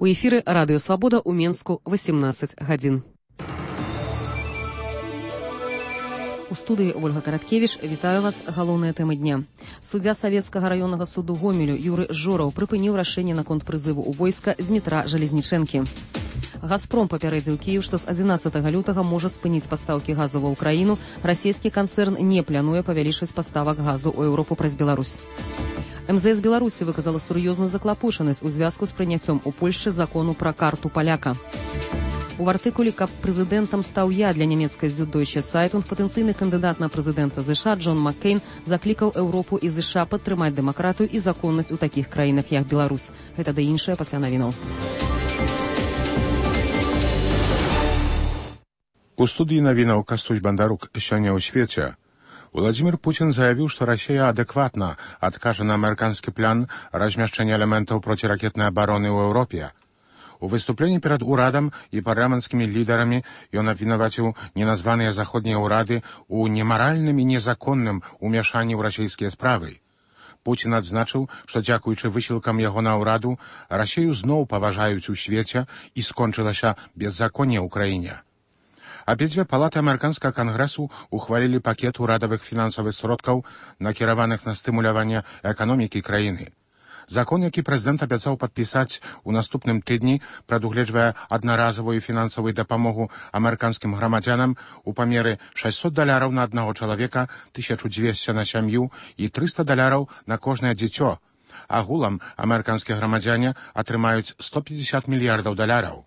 У эфіры Радыё Свабода ў Менску 18 гадзін. У студыі Ольга Караткевіч. Вітаю вас. Галоўныя тэмы дня. Суддзя Савецкага раённага суду Гомелю Юры Жораў прыпыніў рашэнне наконт прызыву ў войска Змітра Жалезнічэнкі. «Газпром» папярэдзіў Кіеў, што з 11 лютага можа спыніць пастаўкі газу ва ўкраіну. Расійскі канцэрн не плануе павялічваць паставак газу ў Еўропу праз Беларусь. МЗС Беларусі выказала сур'ёзную заклапушанасць у звязку з прыняццём у Польшчы закону пра карту паляка. У артыкуле «Каб прэзідэнтам стаў я» для нямецкай Süddeutsche Zeitung патэнцыйны кандыдат на прэзідэнта ЗША Джон Маккейн заклікаў Еўропу і ЗША падтрымаць дэмакратыю і законнасць у такіх краінах, як Беларусь. Гэта да іншае пасля навінаў. У студыі навінаў Кастусь Бандарук. Сёння ў свеце. Владимир Путин заявил, что Россия адекватно откажет на американский план размещения элементов противоракетной обороны в Европе. У выступлении перед Урадом и парламентскими лидерами он обвинил неназванные заходние урады у неморальным и незаконным умешании в российские справы. Путин отзначил, что дякуючи высілкам яго на ўраду, Россию зноў паважаюць у свеце и скончылася беззаконие ў краіне. Обидве палаты американского конгрессу ухвалили пакет урадовых финансовых сродкаў, накіраваных на стымуляванне экономики краіны. Закон, які прэзідэнт абяцаў падпісаць у наступным тыдні, прадугледжвае аднаразовую фінансавую дапамогу амерыканскім грамадзянам у памеры $600 на аднаго чалавека, 1200 на сям'ю і $300 на кожнае дзіцё. Агулам амерыканскія грамадзяне атрымаюць $150 мільярдаў.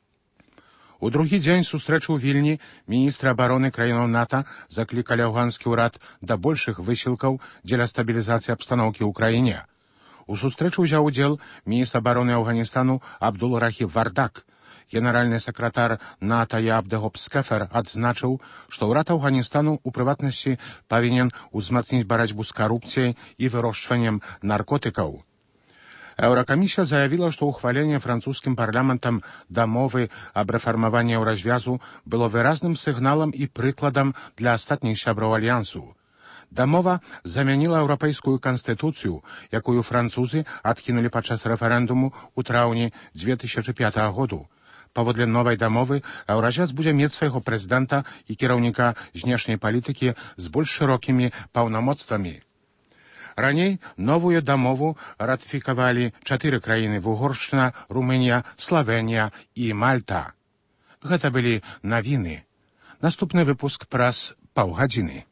У другі дзень сустрэчы ў Вільні міністры абароны краінаў НАТО заклікалі афганскі ўрад да большых высілкаў дзеля стабілізацыі абстаноўкі ў краіне. У сустрэчы ўзяў удзел міністр абароны Афганістану Абдул-Рахім Вардак. Генеральны сакратар НАТО Абдегоп Скефер адзначыў, што ўрад Афганістану у прыватнасці павінен узмацніць барацьбу з карупцыяй і вырошчваннем наркотыкаў. Еўракамісія заявила, что ухваление французским парламентом дамовы об реформовании Еўразвязу было выразным сигналом и прикладом для астатніх сяброў альянсу. Дамова замяніла еўрапейскую канстытуцыю, якую французы адкінулі падчас рэферэндуму ў траўні 2005 году. Паводле новай дамовы Еўразвяз будзе мець свайго прэзідэнта і кіраўніка знешняй палітыкі з больш шырокімі паўнамоцтвамі. Раней новую дамову ратыфікавалі 4 краіны: Угоршчына, Румынія, Славенія і Мальта. Гэта былі навіны. Наступны выпуск праз паўгадзіны.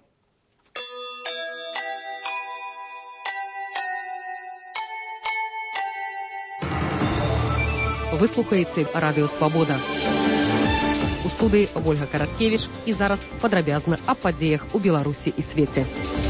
Вы слухаеце Радыё Свабода. У студыі Ольга Караткевіч і зараз падрабязна аб падзеях у Беларусі і свеце.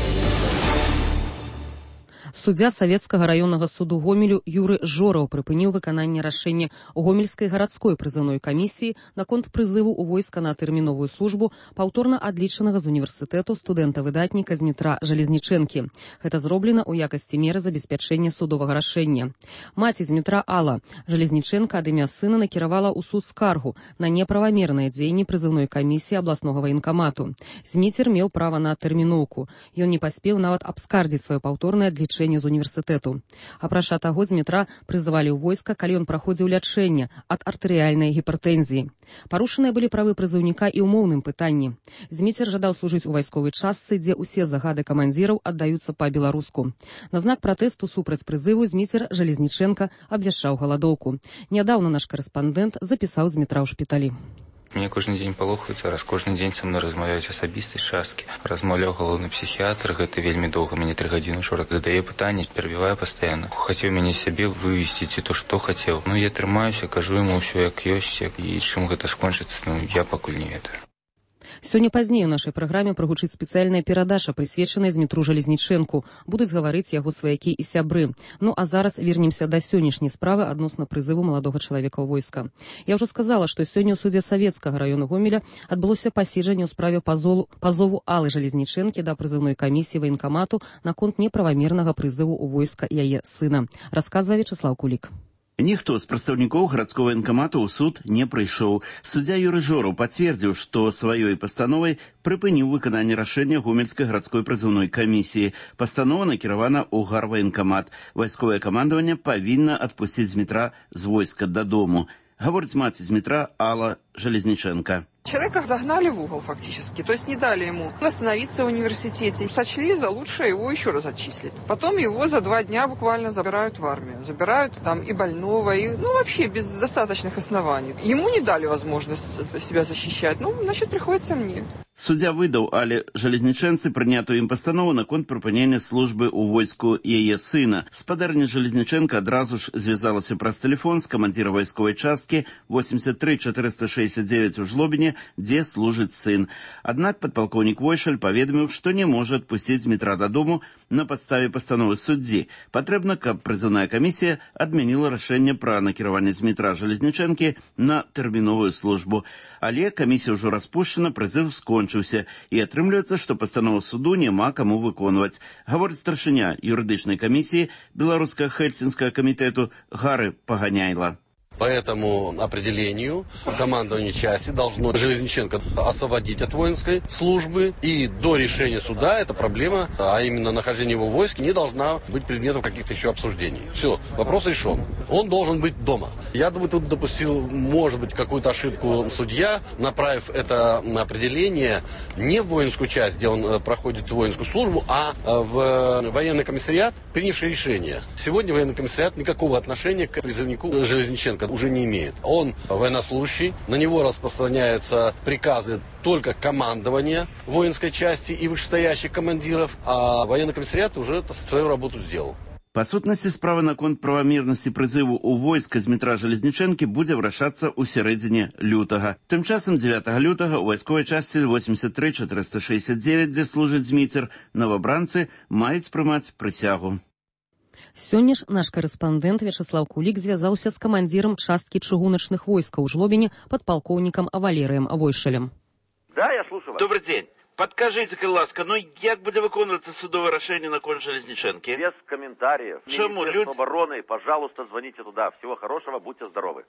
Суддзя Савецкага раённага суду Гомелю Юры Жораў прыпыніў выкананне рашэння Гомельскай гарадской прызыўной камісіі наконт прызыву ў войска на тэрміновую службу паўторна адлічанага з універсітэту студэнта-выдатніка Змітра Жалезнічэнкі. Гэта зроблена ў якасці меры забеспячэння судовага рашэння. Маці Змітра Алла Жалезнічэнка ад імя сына накіравала ў суд скаргу на неправамерныя дзеянні прызыўной камісіі абласнога ваенкамату. Зміцер меў права на тэрміноўку. Ён не паспеў нават абскардзіць сваё паўторнае адлічэнне з універсітэту. Апрача таго, Змітра прызывалі ў войска, калі ён праходзіў лячэнне ад артэрыяльнай гіпертэнзіі. Парушаныя былі правы прызыўніка і ў моўным пытанні. Зміцер жадаў служыць у вайсковай частцы, дзе ўсе загады камандзіраў аддаюцца па-беларуску. На знак пратэсту супраць прызыву Зміцер Жалезнічэнка абвяшчаў галадоўку. Нядаўна наш карэспандэнт запісаў Змітра ў шпіталі. Мне кожны дзень палохаюцца, раз кожны дзень са мной размаўляюць асабістай часткі. Размаўляў галоўны псіхіятр, гэта вельмі доўга, мяне 3 гадзіны шорат задае пытанні, перабівае пастаянна. Хацеў мяне сябе вывесці, ці то што хацеў. Я трымаюся, кажу яму ўсё як ёсць, і чым гэта скончыцца, я пакуль не ведаю. Сёння пазней у нашай праграме прагучыць спецыяльная перадача, прысвечаная Змітру Жалезнічэнку. Будуць гаварыць яго сваякі і сябры. А зараз вернемся да сённяшняй справы адносна прызыву маладога чалавека ў войска. Я ўжо сказала, што сёння ў судзе Савецкага раёну Гомеля адбылося паседжанне ў справе пазову Аллы Жалезнічэнкі да прызыўной камісіі ваенкамату наконт неправамернага прызыву ў войска яе сына. Расказвае Вячаслаў Кулік. Ніхто з прадстаўнікоў гарадскога ваенкамату ў суд не прыйшоў. Суддзя Юры Жораў пацвердзіў, што сваёй пастановай прыпыніў выкананне рашэння гомельскай гарадской прызыўной камісіі. Пастанова накіравана ў гарваенкамат. Вайсковае камандаванне павінна адпусціць Змітра з войска дадому. Гаворыць маці Змітра Алла Железниченко. Человека загнали в угол фактически, то есть не дали ему восстановиться в университете. Сочли за лучшее его еще раз отчислить. Потом его за 2 дня буквально забирают в армию. Забирают там и больного, и вообще без достаточных оснований. Ему не дали возможность себя защищать, значит приходится мне. Суддзя выдаў Але Железнічэнцы прынятую ім пастанову наконт прыпынення службы ў войску яе сына. Спадарня Железніченко адразу ж звязалася праз тэлефон з камандзіра вайсковай часткі 83-469 у Жлобіне, дзе служыць сын. Аднак падпалкоўнік Войшаль паведаміў, што не можа адпусціць Змітра дадому на падставе пастановы суддзі. Патрэбна, каб прызыўная камісія адмяніла рашэнне пра накіраванне Змітра Железнічэнкі на тэрміновую службу. Але камісія ўжо распушчана, прызыў скончыўся. І атрымліваецца, што пастанову суду няма каму выконваць. Гаворыць старшыня юрыдычнай камісіі Беларускага Хельсінскага камітэту Гары Паганяйла. По этому определению командование части должно Железниченко освободить от воинской службы. И до решения суда эта проблема, а именно нахождение его в войске, не должна быть предметом каких-то еще обсуждений. Все, вопрос решен. Он должен быть дома. Я думаю, тут допустил, может быть, какую-то ошибку судья, направив это определение не в воинскую часть, где он проходит воинскую службу, а в военный комиссариат, принявший решение. Сегодня военный комиссариат никакого отношения к призывнику Железниченко уже не имеет. Он военнослужащий, на него распространяются приказы только командования воинской части и вышестоящих командиров, а военный комиссариат уже свою работу сделал. Па сутнасці, справа наконт правамернасці прызыву ў войска Змітра Железнічэнкі будзе вырашацца ў сярэдзіне лютага. Тым часам 9 лютага ў вайсковай частцы 83-469, дзе служыць Зміцер, новабранцы маюць прымаць прысягу. Сёння ж наш корэспандэнт Вячеслав Кулік звязаўся з камандзірам часткі чыгуначных войскаў у Жлобіне падпалкоўнікам Валерыем Войшалем. Да, я слушаю вас. Добрый день. Подкажите, ласка, як будет выконываться судовое решение на конь Железниченки? Без комментариев. Чему? Министерство обороны, пожалуйста, звоните туда. Всего хорошего, будьте здоровы.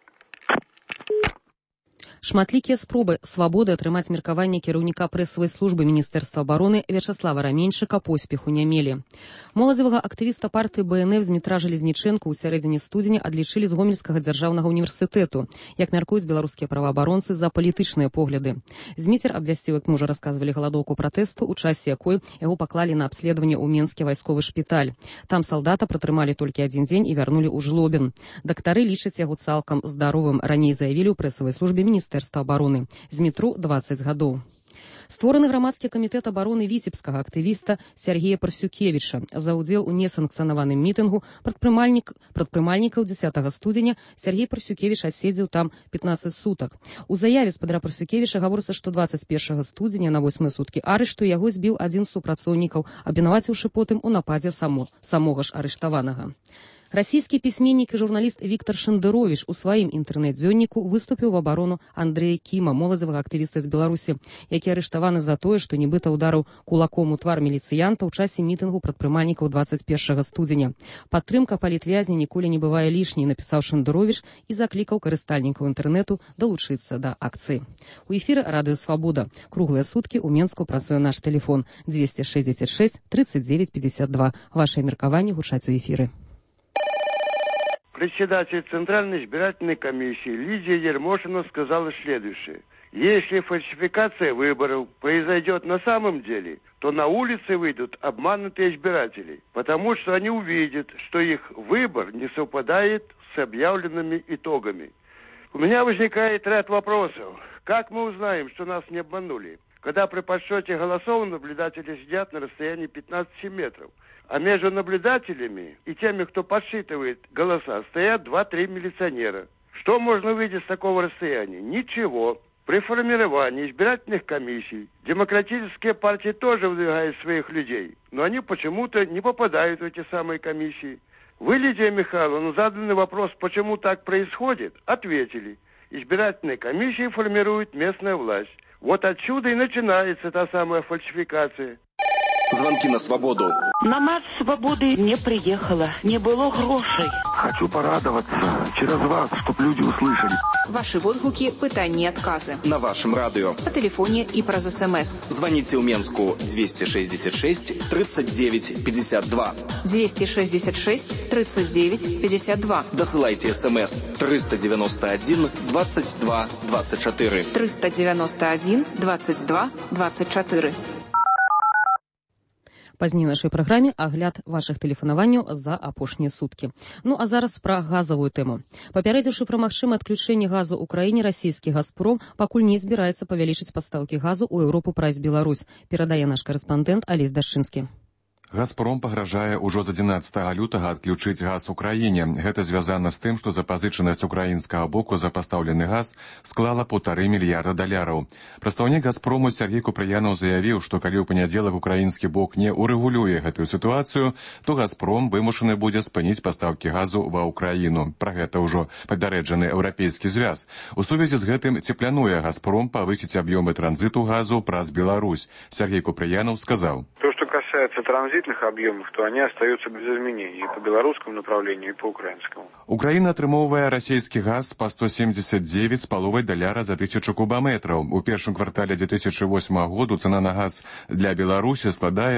Шматлікія спробы свабоды атрымаць меркаванне кіраўніка прэсавай службы Міністэрства абароны Вячеслава Раменьчыка поспеху не мелі. Моладзевага актывіста партыі БНФ Змітра Железнічэнка ў сярэдзіне студзеня адлічылі з Гомельскага дзяржаўнага універсітэту, як мяркуюць беларускія праваабаронцы за палітычныя погляды. Зміцер абвясціў, як мы ўжо расказвалі, галадоўку пратэсту, у часе якой яго паклалі на абследаванне ў Менскі вайсковы шпіталь. Там салдата пратрымалі толькі 1 дзень і вярнулі ў Жлобін. Дактары лічаць яго цалкам здаровым, раней заявілі ў прэсавай службе Міністэрства абароны. Змітру 20 гадоў. Створаны грамадскі камітэт абароны віцебскага актывіста Сергея Парсюкевіча за ўдзел у несанкцыянаваным мітынгу прадпрымальнікаў 10 студзеня. Сергей Парсюкевіч адседзеў там 15 сутак. У заяве спадара Парсюкевіча гаворыцца, што 21 студзеня на 8 суткі арышту яго збіў адзін з супрацоўнікаў, абвінаваціўшы потым у нападзе самога ж арыштаванага. Расійскі пісьменнік і журналіст Віктор Шендерович у сваім інтэрнэт-дзённіку выступіў в абарону Андрэя Кіма, моладзевага актывіста з Беларусі, які арыштаваны за тое, што нібыта ударыў кулаком у твар міліцыянта ў часе мітынгу прадпрымальнікаў 21 студзеня. Падтрымка палітвязня ніколі не бывае лішняй, напісаў Шендерович і заклікаў карыстальнікаў інтэрнэту далучыцца да акцыі. У эфіры Радыё Свабода. Круглыя суткі ў Менску працуе наш тэлефон 266 39 52. Вашае меркаванне гучаць у эфіры. Председатель Центральной избирательной комиссии Лидия Ермошина сказала следующее. Если фальсификация выборов произойдет на самом деле, то на улице выйдут обманутые избиратели, потому что они увидят, что их выбор не совпадает с объявленными итогами. У меня возникает ряд вопросов. Как мы узнаем, что нас не обманули, когда при подсчете голосов наблюдатели сидят на расстоянии 15 метров? А между наблюдателями и теми, кто подсчитывает голоса, стоят 2-3 милиционера. Что можно увидеть с такого расстояния? Ничего. При формировании избирательных комиссий демократические партии тоже выдвигают своих людей, но они почему-то не попадают в эти самые комиссии. Вы, Лидия Михайловна, на заданный вопрос, почему так происходит, ответили. Избирательные комиссии формирует местная власть. Вот отсюда и начинается та самая фальсификация. Звонки на свободу. На марш свободы не приехала, не было грошей. Хочу порадоваться через вас, чтобы люди услышали. Ваши водгуки, пытания и отказы. На вашем радио. По телефоне и праз СМС. Звоните у Менску 266 39 52. 266 39 52. Досылайте СМС 391 22 24. 391 22 24. Пазней у нашай праграме агляд вашых тэлефанаванняў за апошнія суткі. Ну а зараз пра газавую тэму. Папярэдзіўшы пра магчымае адключэнне газу ў краіне, расійскі «Газпром» пакуль не збіраецца павялічыць пастаўкі газу ў Еўропу праз Беларусь, перадае наш карэспандэнт Алесь Дашчынскі. «Газпром» пагражае ўжо з 11 лютага адключыць газ у краіне. Гэта звязана з тым, што запазычанасць украінскага боку за пастаўлены газ склала $1,5 мільярда. Прадстаўнік «Газпрому» Сергей Купрыянаў заявіў, што калі ў панядзелак украінскі бок не урэгулюе гэтую сітуацыю, то «Газпром» вымушаны будзе спыніць пастаўкі газу ва ўкраіну. Пра гэта ўжо папярэджаны еўрапейскі звяз. У сувязі з гэтым ці плануе «Газпром» павысіць аб'ёмы транзіту газу праз Беларусь. Сергей Купрыянаў сказаў: Что касается транзитных объемов, то они остаются без изменений и по белорусскому направлению, и по украинскому. Украина атрымоўвае расійскі газ по $179,5 за 1000 кубометраў. У першым квартале 2008 году цена на газ для Беларусі складае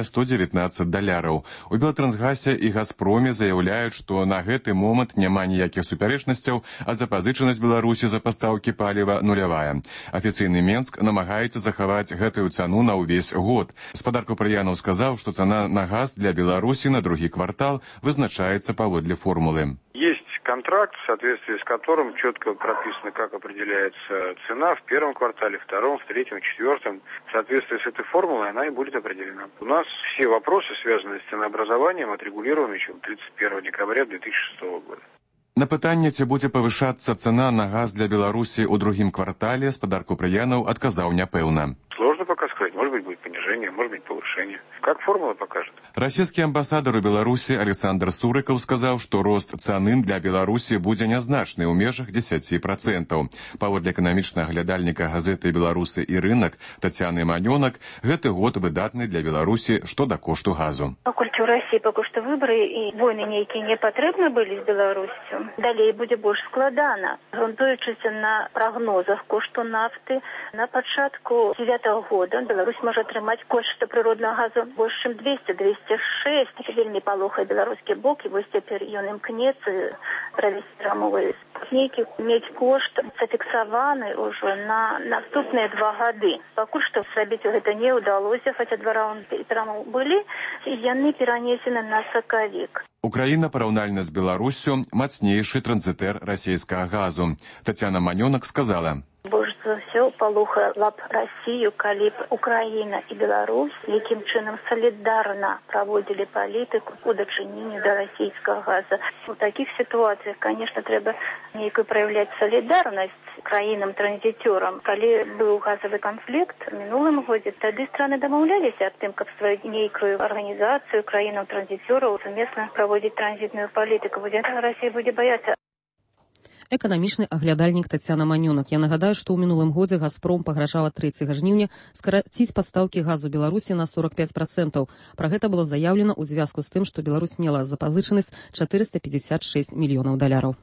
$119. У Белтрансгасе і Газпроме заяўляюць, што на гэты момант няма ніякіх супярэчнасцяў, а запазычанасць Беларусі за пастаўкі паліва нулявая. Афіцыйны Менск намагаецца захаваць гэтую цану на ўвесь год. Гаспадар Купрыянаў сказаў, што цана на газ для Беларусі на другі квартал вызначаецца паводле формулы. Есть контракт, в соответствии с которым четко прописано, как определяется цена в первом квартале, втором, в третьем, четвертом. В соответствии с этой формулой она и будет определена. У нас все вопросы, связанные с ценообразованием, отрегулированы еще 31 декабря 2006 года. На пытанне, ці будзе павышацца цана на газ для Беларусі ў другім квартале, гаспадар Купрыянаў адказаў няпэўна. Сложно пока сказать. Может быть, будет понижение, может быть, повышение. Как формула покажет. Расійскі амбасадар у Беларусі Александр Сурыкаў сказаў, што рост цаны для Беларусі будзе нязначны ў межах 10%. Паводле эканамічнага глядальніка газеты «Беларусы і рынок» Тацяны Манёнак, гэты год выдатны для Беларусі што да кошту газу. Пакуль у Расіі пакуль што выбары і войны нейкія не патрэбны былі з Беларусю, далей будзе больш складана. Грунтуючыся на прагнозах кошту нафты, на пачатку 9-го года Беларусь можа атрымаць кошт прыроднага газу больш чым 200-206. Вельмі палохае беларускі бок, і вось цяпер ён імкнецца правесці перамовы з нейкі мець кошт зафіксаваны ўжо на наступныя 2 гады. Пакуль што зрабіць гэта не ўдалося, хаця 2 раунды перамоў былі, і яны перанесены на сакавік. Украіна параўнальна з Беларуссю мацнейшы транзітэр расійскага газу. Тацяна Манёнак сказала: Больш за ўсё палохала б Расію, калі б Украіна і Беларусь якім чынам салідарна праводзілі палітыку у дачыненні да расійскага газа. У такіх сітуацыях, конечно, трэба нейкую праяўляць салідарнасць краінам-транзіцёрам. Калі быў газавы канфлікт у мінулым годзе, тады страны дамаўляліся аб тым, каб стварыць нейкую арганізацыю краінаў-транзіцёраў сумесна праводзіць транзітную палітыку. Вось гэтага Расія будзе баяцца. Эканамічны аглядальнік Тацяна Манёнак. Я нагадаю, што ў мінулым годзе «Газпром» пагражала 3 жніўня скараціць пастаўкі газу Беларусі на 45%. Пра гэта было заяўлена ў звязку з тым, што Беларусь мела запазычанасць $456 мільёнаў.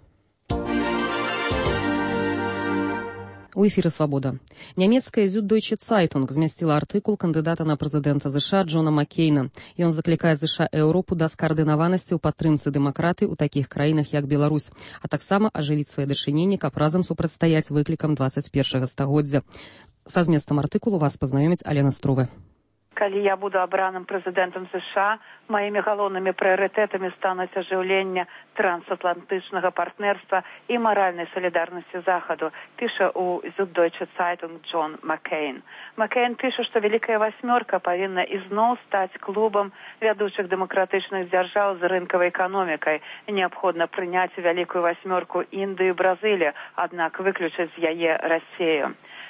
У эфіры «Свабода». Нямецкая «Süddeutsche Zeitung» змясціла артыкул кандыдата на прэзідэнта ЗША Джона Маккейна. Ён заклікае ЗША і Еўропу да скаардынаванасці ў падтрымцы дэмакратыі ў такіх краінах, як Беларусь, а таксама ажывіць свае дачыненні, каб разам супрацьстаяць выклікам 21 стагоддзя. Са зместам артыкулу вас пазнаёміць Алена Струве. Калі я буду абраным прэзідэнтам США, маімі галоўнымі прыярытэтамі стануць ажыўленне трансатлантычнага партнерства і маральнай салідарнасці Захаду, піша у Süddeutsche Zeitung Джон Маккейн. Маккейн піша, што Вялікая васьмёрка павінна ізноў стаць клубам вядучых дэмакратычных дзяржаў з рынкавай эканомікай. Неабходна прыняць Вялікую васьмёрку Індыю і Бразылію, аднак выключыць з яе Расію.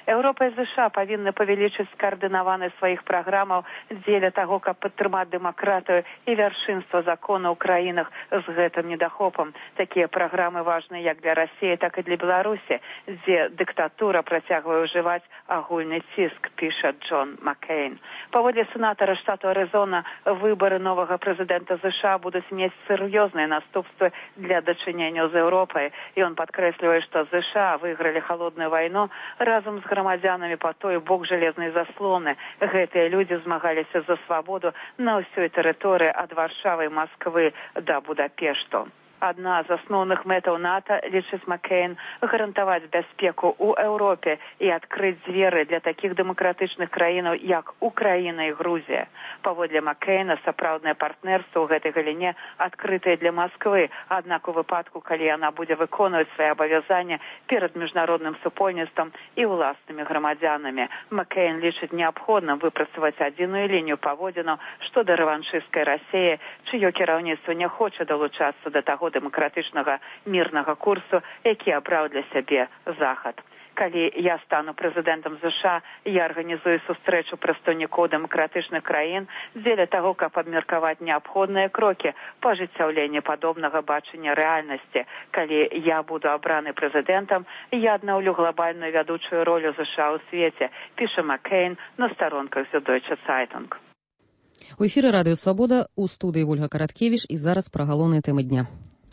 Еўропа і ЗША павінны павялічыць каардынаванасць сваіх праграмаў дзеля таго, каб падтрымаць дэмакратыю і вяршынства закона ў краінах з гэтым недахопам. Такія праграмы важны як для Расіі, так і для Беларусі, дзе дыктатура працягвае ўжываць агульны ціск, піша Джон Маккейн. Паводле сенатара штату Арызона, выбары новага прэзідэнта ЗША будуць мець сур'ёзныя наступствы для дачыненняў з Еўропай. І он падкрэслівае, што ЗША выйгралі халодную вайну разам з грамадзянамі па той бок жалезнай заслоны. Гэтыя людзі змагаліся за свабоду на ўсёй тэрыторыі ад Варшавы і Масквы да Будапешту. Адна з асноўных мэтаў НАТО, лічыць Маккейн, гарантаваць бяспеку ў Еўропе і адкрыць дзверы для такіх дэмакратычных краінаў, як Украіна і Грузія. Паводле Маккейна, сапраўднае партнерства ў гэтай галіне адкрытае для Масквы, аднак у выпадку, калі яна будзе выконваць свае абавязанні перад міжнародным супольніцтвам і ўласнымі грамадзянамі. Маккейн лічыць неабходным выпрацаваць адзіную лінію паводзінаў шчодо рэваншысцкай Расіі, чыё кіраўніцтва не хоча далучацца да таго дэмакратычнага мірнага курсу, які абраў для сябе Захад. Калі я стану прэзідэнтам ЗША, я арганізую сустрэчу прадстаўнікоў дэмакратычных краін дзеля таго, каб абмеркаваць неабходныя крокі па ажыццяўленні падобнага бачання рэальнасці. Калі я буду абраны прэзідэнтам, я аднаўлю глобальную вядучую ролю ЗША ў свеце, піша Маккейн на старонках Süddeutsche Zeitung. У эфіры Радыё Свабода, у студыі Ольга Караткевіч, і зараз пра галоўныя тэмы дня.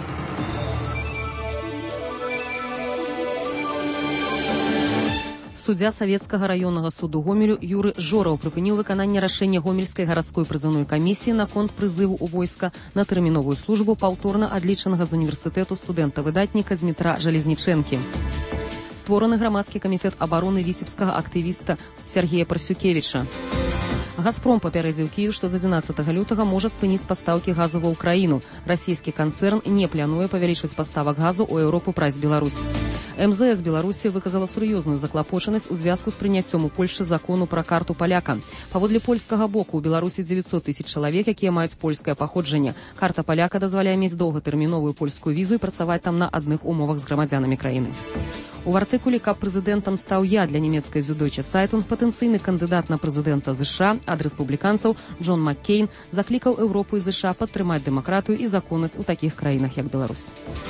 Суддзя Савецкага раённага суду Гомелю Юры Жораў прыпыніў выкананне рашэння Гомельскай гарадской прызыўной камісіі наконт прызыву ў войска на тэрміновую службу паўторна адлічанага з універсітэту студэнта-выдатніка Змітра Жалезнічэнкі. Створаны грамадскі камітэт абароны віцебскага актывіста Сергея Парсюкевіча. «Газпром» папярэдзіў Кіеў, што з 11 лютага можа спыніць пастаўкі газу ва ўкраіну. Расійскі канцэрн не плануе павялічваць паставак газу ў Еўропу праз Беларусь. МЗС Беларусі выказала сур'ёзную заклапочанасць у звязку з прыняццём у Польшчы закону пра карту паляка. Паводле польскага боку, у Беларусі 900 000 чалавек, якія маюць польскае паходжанне. Карта паляка дазваляе мець доўгатэрміновую польскую візу і працаваць там на адных умовах з грамадзянамі краіны. У артыкуле «Каб прэзідэнтам стаў я» для нямецкай Süddeutsche Zeitung патэнцыйны кандыдат на прэзідэнта ЗША ад рэспубліканцаў Джон Маккейн заклікаў Еўропу і ЗША падтрымаць дэмакратыю і законнасць у такіх краінах, як Беларусь.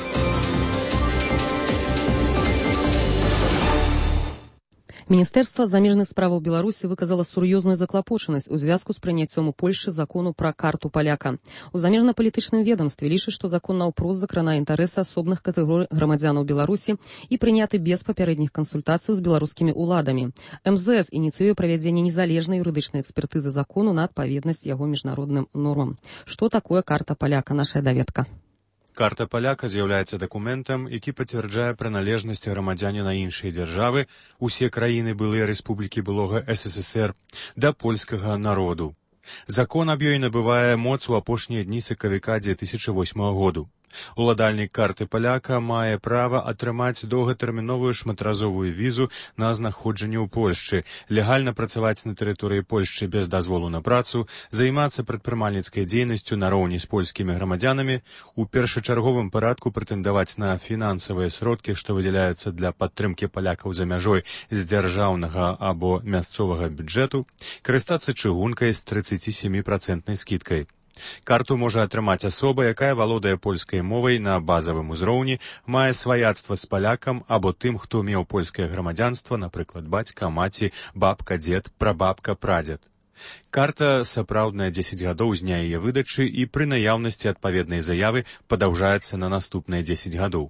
Міністэрства замежных справаў Беларусі выказала сур'ёзную заклапочанасць у звязку з прыняццём у Польшчы закону пра карту паляка. У замежна-палітычным ведамстве лічаць, што закон наўпрост закранае інтарэсы асобных катэгорый грамадзянаў Беларусі і прыняты без папярэдніх кансультацыяў з беларускімі ўладамі. МЗС ініцыюе правядзенне незалежнай юрыдычнай экспертызы закону на адпаведнасць яго міжнародным нормам. Што такое карта паляка? Нашая даведка. Карта паляка з'яўляецца дакументам, які пацвярджае прыналежнасць грамадзяніна іншай дзяржавы, усе краіны былыя рэспублікі былога СССР, да польскага народу. Закон аб ёй набывае моц у апошнія дні сакавіка 2008 году. Уладальнік карты паляка мае права атрымаць доўгатэрміновую шматразовую візу на знаходжанне ў Польшчы, легальна працаваць на тэрыторыі Польшчы без дазволу на працу, займацца прадпрымальніцкай дзейнасцю нароўні з польскімі грамадзянамі, у першачарговым парадку прэтэндаваць на фінансавыя сродкі, што выдзяляюцца для падтрымкі палякаў за мяжой з дзяржаўнага або мясцовага бюджэту, карыстацца чыгункай з 37% скідкай. Карту можа атрымаць асоба, якая валодае польскай мовай на базавым узроўні, мае сваяцтва з палякам або тым, хто меў польскае грамадзянства, напрыклад, бацька, маці, бабка, дзед, прабабка, прадзед. Карта сапраўдная 10 гадоў з дня яе выдачы і пры наяўнасці адпаведнай заявы падаўжаецца на наступныя 10 гадоў.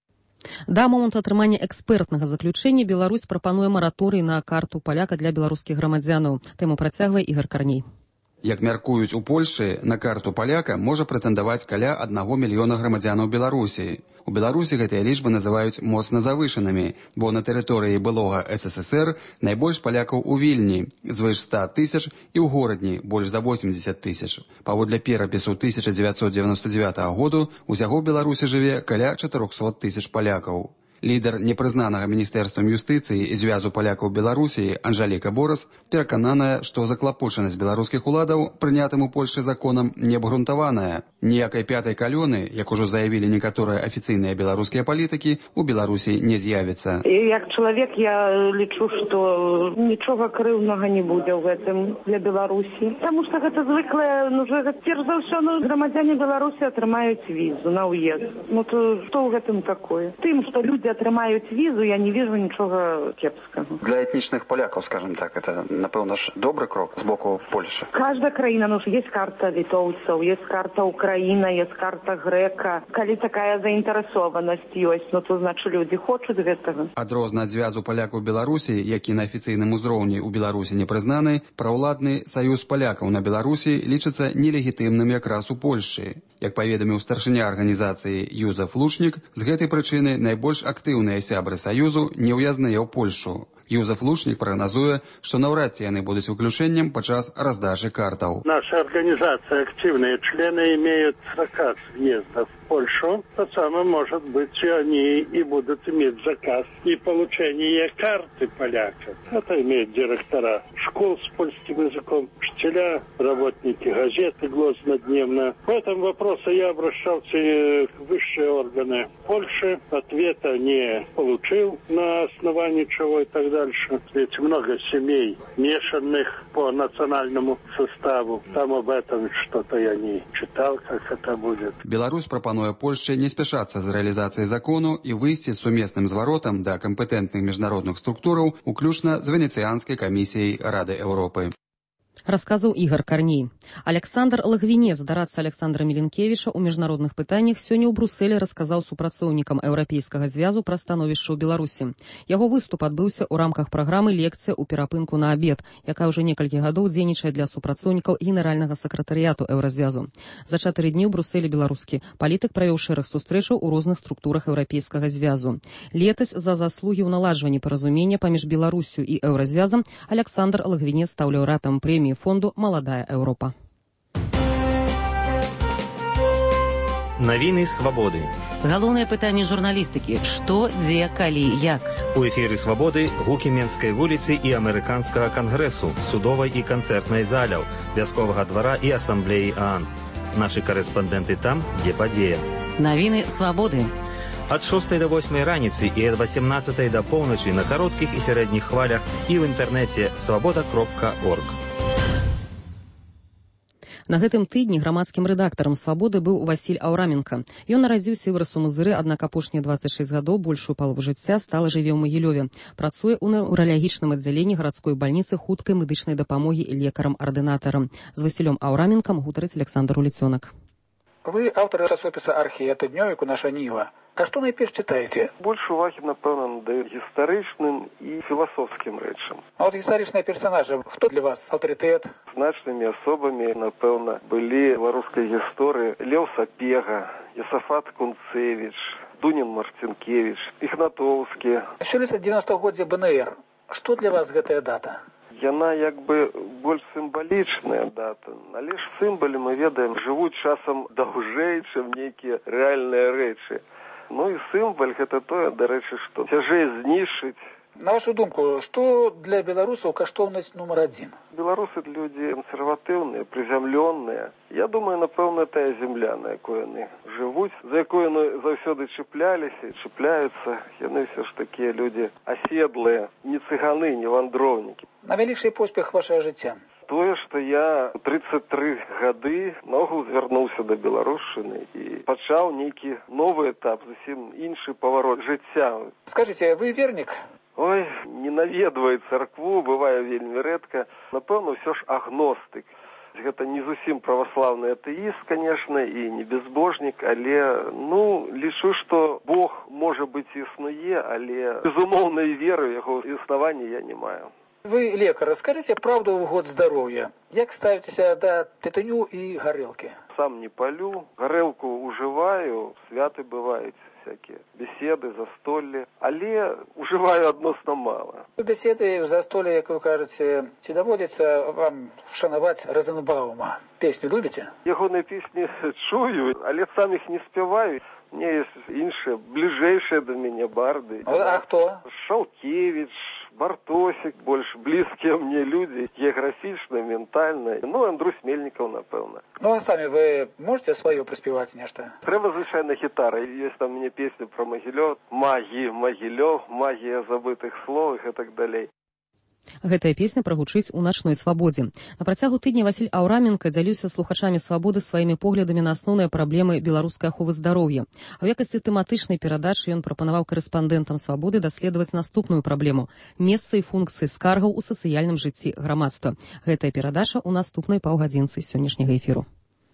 Да моманту атрымання экспертнага заключэння Беларусь прапануе мараторый на карту паляка для беларускіх грамадзянаў. Тэму працягвае Ігор Карней. Як мяркуюць у Польшчы, на карту паляка можа прэтэндаваць каля 1 мільёна грамадзянаў Беларусі. У Беларусі гэтыя лічбы называюць моцна завышанымі, бо на тэрыторыі былога СССР найбольш палякаў у Вільні, звыш 100 000, і ў горадні больш за 80 000. Паводле перапісу 1999 году ўсяго ў Беларусі жыве каля 400 000 палякаў. Лідар непрызнанага міністэрствам юстыцыі і звязу палякаў Беларусі Анжаліка Борас перакананая, што заклапочанасць беларускіх уладаў прынятым у Польшы законам не абгрунтаваная. Ніякай пятай калёны, як ужо заявілі некаторыя афіцыйныя беларускія палітыкі, у Беларусі не з'явіцца. Як чалавек я лічу, што нічога крыўнага не будзе ў гэтым для Беларусі. Таму што гэта звыклая, перш за ўсё, грамадзяне Беларусі атрымаюць візу на ўезд. То што ў гэтым такое? Тым, што людзі атрымаюць візу, я не вижу нічога кепскага. Для этнічных палякаў, скажем так, это, напэўна ж, добры крок з боку Польшы. Каждая краіна, есть карта літоўцаў, есть карта Украіна, есть карта грэка. Калі такая заінтарэсованасць ёсць, то значыць людзі хочуць гэтага. Адрозна ад звязу палякаў Беларусі, які на афіцыйным узроўні ў Беларусі не прызнаны, праўладны саюз палякаў на Беларусі лічыцца нелегітымным якраз у Польшчы. Як паведаміў старшыня арганізацыі Юзеф Лушнік, з гэтай прычыны найбольш актыўныя сябры саюзу не ўязныя ў Польшу. Юзеф Лушнік прагназуе, што наўрад ці яны будуць выключэннем падчас раздачы картаў. Наша организация, активные члены, имеют заказ въезда в Польшу. То самое, может быть, они и будут иметь заказ и получение карты поляков. Это имеют директора школ с польским языком, учителя, работники газеты «Гложнодневно». В этом вопросе я обращался в высшие органы Польши. Ответа не получил, на основании чего и так далее. Ведь много семей мешанных по национальному составу. Там об этом что-то я не читал, как это будет. Беларусь прапануе Польшчы не спяшацца з рэалізацыяй закону і выйсці з сумесным зваротам да кампетэнтных міжнародных структураў, уключна з Венецыянскай камісіяй Рады Еўропы. Расказаў Ігор Карней. Александр Лагвінец, дарадца Александра Міленкевіча ў міжнародных пытаннях, сёння ў Брусэлі расказаў супрацоўнікам Еўрапейскага звязу пра становішча ў Беларусі. Яго выступ адбыўся ў рамках праграмы «Лекцыя ў перапынку на абед», якая ўжо некалькі гадоў дзейнічае для супрацоўнікаў генеральнага сакратарыяту Еўразвязу. За 4 дні ў Брусэлі беларускі палітык правёў шэраг сустрэчаў у розных структурах Еўрапейскага звязу. Летась за заслугі ў наладжванні паразумення паміж Беларусю і Еўразвязам Александр Лагвінец стаў лаўрэатам прэміі фонду «Маладая Еўропа». Навіны свабоды. Галоўнае пытанне журналістыкі: што, дзе, калі, як. У эфіры свабоды гукі Менскай вуліцы і амерыканскага кангрэсу, судовай і канцэртнай заляў, вясковага двара і асамблеі ААН. Нашы карэспандэнты там, дзе падзея. Навіны свабоды. Ад 6 до 8 раніцы і ад 18 до поўначы на кароткіх і сярэдніх хвалях і ў інтэрнэце свабода.орг. На гэтым тыдні грамадскім рэдактарам «Свабоды» быў Васіль Аўраменка. Ён нарадзіўся ў Вырасу-Мазыры, аднак апошнія 26 гадоў, большую палову жыцця, стала жыве ў Магілёве. Працуе ў неўралагічным аддзяленні гарадской бальніцы хуткай медычнай дапамогі і лекарам-ардынатарам. З Васілём Аўраменкам гутарыць Александр Уліцёнак. Вы аўтар часопіса «Архія», тыднёвіку «Наша Ніва». А што найперш чытаеце? Больш увагі, напэўна, надаю гістарычным і філасофскім рэчам. А от гістарычныя персанажы, хто для вас аўтарытэт? Значнымі асобамі, напэўна, былі беларускай гісторыі Леў Сапега, Ясафат Кунцевіч, Дунін Марцінкевіч, Ігнатоўскі. Сёлета 90-годдзе БНР. Што для вас гэтая дата? Яна як бы больш сімвалічная дата, але ж сімвалы, мы ведаем, жывуць часам даўжэй, чым нейкія рэальныя рэчы. Ну і сімвал гэта тое, дарэчы, што цяжэй знішчыць. На вашу думку, што для беларусаў каштоўнасць нумар 1? Беларусы людзі кансерватыўныя, прызямлёныя. Я думаю, напэўна, тая зямля, на якой яны жывуць, за якой яны заўсёды чапляліся і чапляюцца. Яны ўсё ж такія людзі аседлыя, не цыганы, не вандроўнікі. Найвялікшы поспех вашага жыцця? Тое, што я 33 гады наогул звярнуўся да беларушчыны і пачаў нейкі новы этап, зусім іншы паварот жыцця. Скажыце, вы вернік? Ой, не наведваю царкву, бывае вельмі рэдка. Напэўна, ўсё ж агностык. Гэта не зусім праваслаўны атэіст, канешне, і не безбожнік, але, лічу, што Бог, можа быць, існуе, але безумоўнай веры ў яго існаванне я не маю. Вы лекар, расскажите правду в год здоровья. Як ставитеся до тютюню и горелки? Сам не палю, горелку уживаю, святы бывают всякие, беседы, застолье, але уживаю односно мало. Беседы, застолье, як вы кажете, ці доводится вам шанаваць Розенбаума? Песню любите? Ягоные песни чую, але сам их не спеваю. У меня есть іншие, ближайшие до меня барды. А кто? Шалкевич, Бартосик, больше близкие мне люди, географично, ментально. Ну, Андрус Мельников, напевно. Ну, а сами вы можете свое приспевать нечто? Треба, звичайно, гитара. Есть там у меня песни про Могилев, Могилев, магия забытых слов и так далее. Гэтая песня прагучыць у начной свабодзе. На працягу тыдня Васіль Аўраменка дзяліўся слухачамі свабоды сваімі поглядамі на асноўныя праблемы беларускай аховы здароўя. А ў якасці тэматычнай перадачы ён прапанаваў карэспандэнтам свабоды даследаваць наступную праблему – месца і функцыі скаргаў у сацыяльным жыцці грамадства. Гэтая перадача ў наступнай паўгадзінцы сённяшняга эфіру.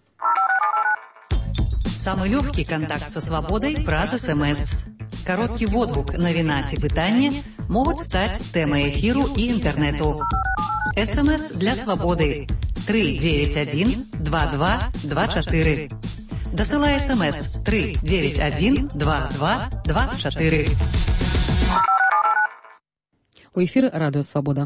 Самый легкий контакт со свободой праз СМС. Короткий водгук, навіна ці пытанне могуць стаць тэмай эфіру і інтэрнэту. СМС для свободы 391 2224. Дасылай СМС 391 2224. У эфіры Радыё Свабода.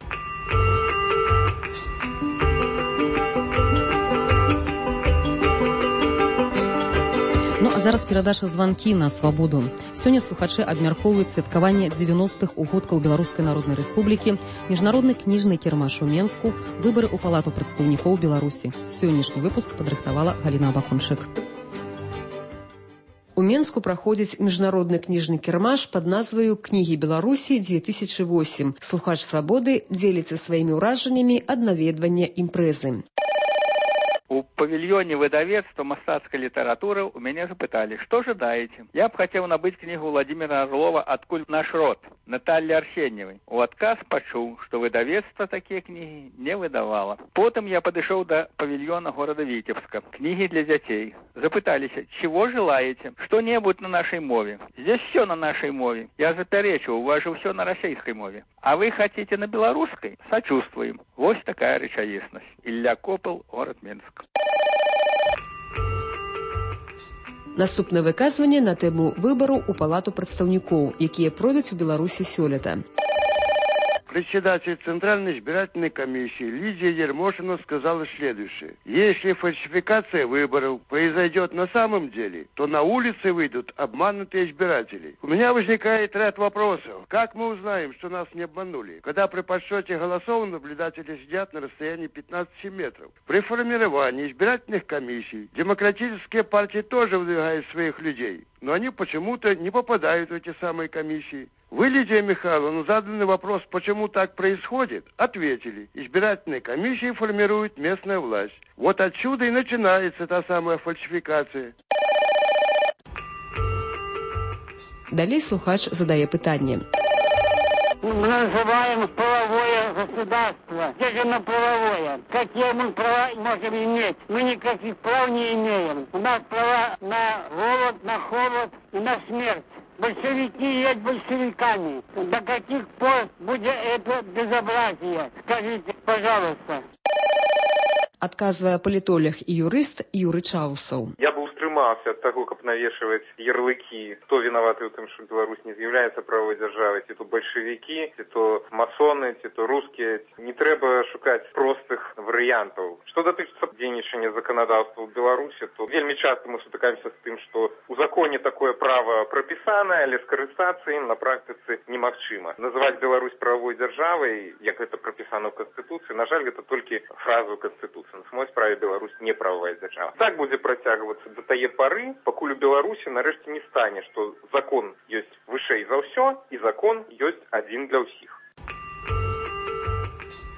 Ну, а зараз перадача званкі на свабоду. Сёння слухачы абмяркоўваюць святкаванне 90-х угодкаў Беларускай Народнай Рэспублікі, міжнародны кніжны кірмаш у Менску, выбары ў Палату прадстаўнікоў Беларусі. Сённяшні выпуск падрыхтавала Галіна Абакунчык. У Менску праходзіць міжнародны кніжны кірмаш пад назваю «Кнігі Беларусі 2008». Слухач свабоды дзеліцца сваімі ўражаннямі ад наведвання імпрэзы. У павільёне выдавецтва мастацкай літаратуры у мяне запыталі, што жадаеце? Я б хацеў набыць кнігу Владимира Орлова «Адкуль наш род» Натальи Арсеньевой. У адказ пачуў, што выдавецтва такія кнігі не выдавала. Потым я падышоў да павільёна горада Віцебска. Кнігі для дзяцей. Запыталіся, чего желаете? Что-нибудь на нашей мове. Здесь все на нашей мове. Я запярэчыў, у вас же все на расійскай мове. А вы хотите на беларускай? Сочувствуем. Вось такая рэчаіснасць. Ілля Копыл, город Минск. Наступнае выказванне на тэму выбару ў Палату прадстаўнікоў, якія пройдуць у Беларусі сёлета. Председатель Центральной избирательной комиссии Лидия Ермошина сказала следующее. Если фальсификация выборов произойдет на самом деле, то на улице выйдут обманутые избиратели. У меня возникает ряд вопросов. Как мы узнаем, что нас не обманули? Когда при подсчете голосов наблюдатели сидят на расстоянии 15 метров. При формировании избирательных комиссий демократические партии тоже выдвигают своих людей. Но они почему-то не попадают в эти самые комиссии. Вы, Лидия Михайловна, заданный вопрос, почему так происходит, ответили. Избирательные комиссии формирует местная власть. Вот отсюда и начинается та самая фальсификация. Далей слухач задае пытанне. Мы называем правовое государство. Где же оно правовое? Какие мы права можем иметь? Мы никаких прав не имеем. У нас права на голод, на холод и на смерть. Большевики есть большевиками. До каких пор будет это безобразие? Скажите, пожалуйста. Адказвае палітолог і юрыст Юры Чаусаў. Я бы устрымаўся ад таго, каб навешивать ярлыкі, хто вінаваты ў тым, што Беларусь не з'яўляецца правовой дзяржавай, ці то бальшавікі, ці то масоны, ці то рускія. Не трэба шукаць простых варыянтаў. Што датычыцца дзейнічання заканадаўства ў Беларусі, то вельмі часта мы сутыкаемся з тым, што у законе такое права прапісанае, але скарыстацца ім на практыцы немагчыма. Называць Беларусь правовой дзяржавай, як гэта прапісана ў Канстытуцыі, на жаль, гэта толькі фраза ў Канстытуцыі. На самой справе Беларусь не правовая дзяржава. Так будзе працягвацца да тае пары, пакуль у Беларусі нарэшце не стане, што закон ёсць вышэй за ўсё і закон ёсць адзін для ўсіх.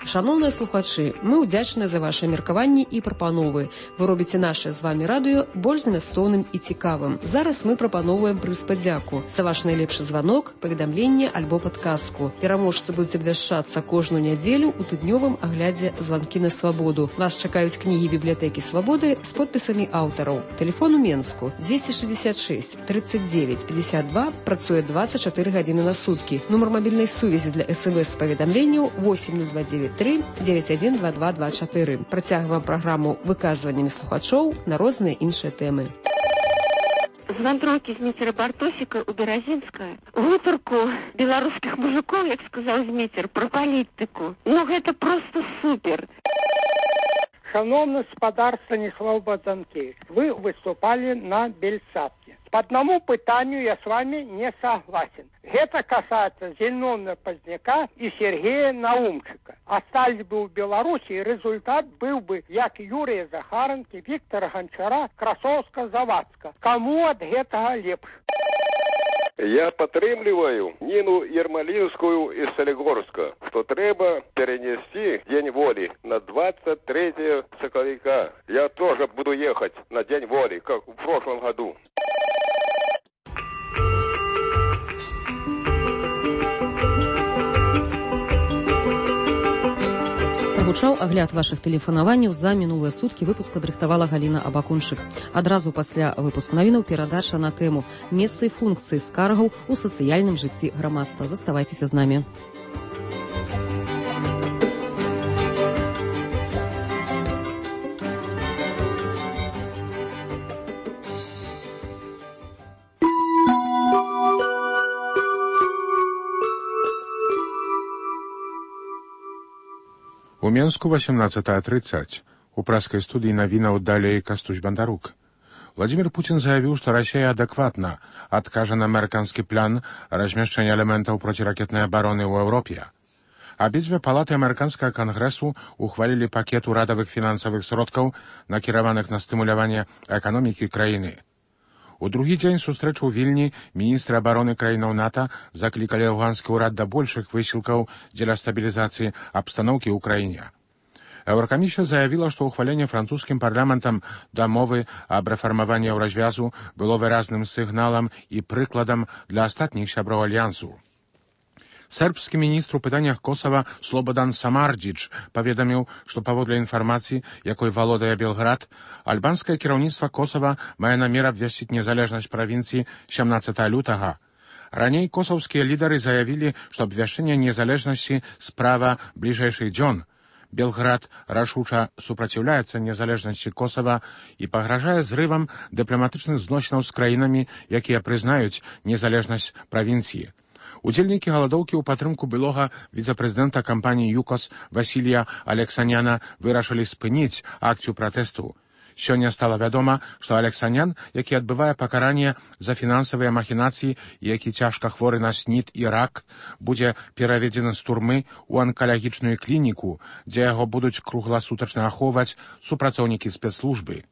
Шановныя слухачы, мы ўдзячныя за ваши меркаванні і прапановы. Вы робіце наше з вами радыё больш змястоўным і цікавым. Зараз мы прапановваем прыз падзяку за ваш найлепшы званок, паведамленне альбо падказку. Пераможцы будуць абвяшчацца кожную нядзелю ў тыднёвым аглядзе «Званкі на свабоду». Вас чакаюць кнігі бібліятэкі свабоды з подпісамі аўтараў. Тэлефон у Менску 266 39 52, працуе 24 гадзіны на суткі. Нумар мабільнай сувязі для СМС з паведамленняў 8093 912224. Працягваем праграму выказваннямі слухачоў на розныя іншыя тэмы. З вандроўкі Зміцера Бартосіка ў Беразінскае гутарку беларускіх мужикоў, як сказаў Зміцер, пра палітыку. Ну, гэта просто супер. Шановный спадар Станислав Базанкевич, вы выступали на Бельсатке. По одному пытанию я с вами не согласен. Это касается Зеленого Поздняка и Сергея Наумчика. Остались бы в Беларуси, и результат был бы, як Юрия Захаранки, Виктора Гончара, Красовска-Завадска. Кому от этого лепше? Я падтрымліваю Ніну Ермалінскую из Солигорска, что трэба перенести День воли на 23 сакавіка. Я тоже буду ехать на День воли, как в прошлом году. Гучаў агляд вашых тэлефанаванняў за мінулыя суткі. Выпуск падрыхтавала Галіна Абакунчык. Адразу пасля выпуску навінаў перадача на тэму месца і функцыі скаргаў у сацыяльным жыцці грамадства. Заставайцеся з намі. У Менску 18:30. У пражской студии новинок далее Костусь Бондарук. Владимир Путин заявил, что Россия адекватно откажет на американский план размещения элементов противоракетной обороны в Европе. Обидве палаты американского конгрессу ухвалили пакет урадовых финансовых сродков, накированных на стимулирование экономики краины. У другі дзень сустрэчы ў Вільні міністры абароны краінаў НАТО заклікалі афганскі ўрад да большых высілкаў дзеля стабілізацыі абстаноўкі ў краіне. Еўракамісія заявіла, што ўхваленне французскім парламентам дамовы аб рэфармаванні развязу было выразным сігналам і прыкладам для астатніх сяброў альянсу. Сербскі міністр у пытаннях Косова Слободан Самардзіч паведаміў, што паводле інфармацыі, якой валодае Белград, альбанскае кіраўніцтва Косова мае намер абвясціць незалежнасць правінцыі 17 лютага. Раней косаўскія лідары заявілі, што абвяшчэнне незалежнасці справа бліжэйшых дзён. Белград рашуча супраціўляецца незалежнасці Косова і пагражае зрывам дыпламатычных зносінаў з краінамі, якія прызнаюць незалежнасць правінцыі. Удзельнікі галадоўкі ў падтрымку былога віцэ-прэзідэнта кампаніі ЮКОС Васілія Алексаняна вырашылі спыніць акцыю пратэсту. Сёння стала вядома, што Алексанян, які адбывае пакаранне за фінансавыя махінацыі, які цяжка хворы на СНІД і рак, будзе пераведзены з турмы ў анкалагічную клініку, дзе яго будуць кругласутачна ахоўваць супрацоўнікі спецслужбы.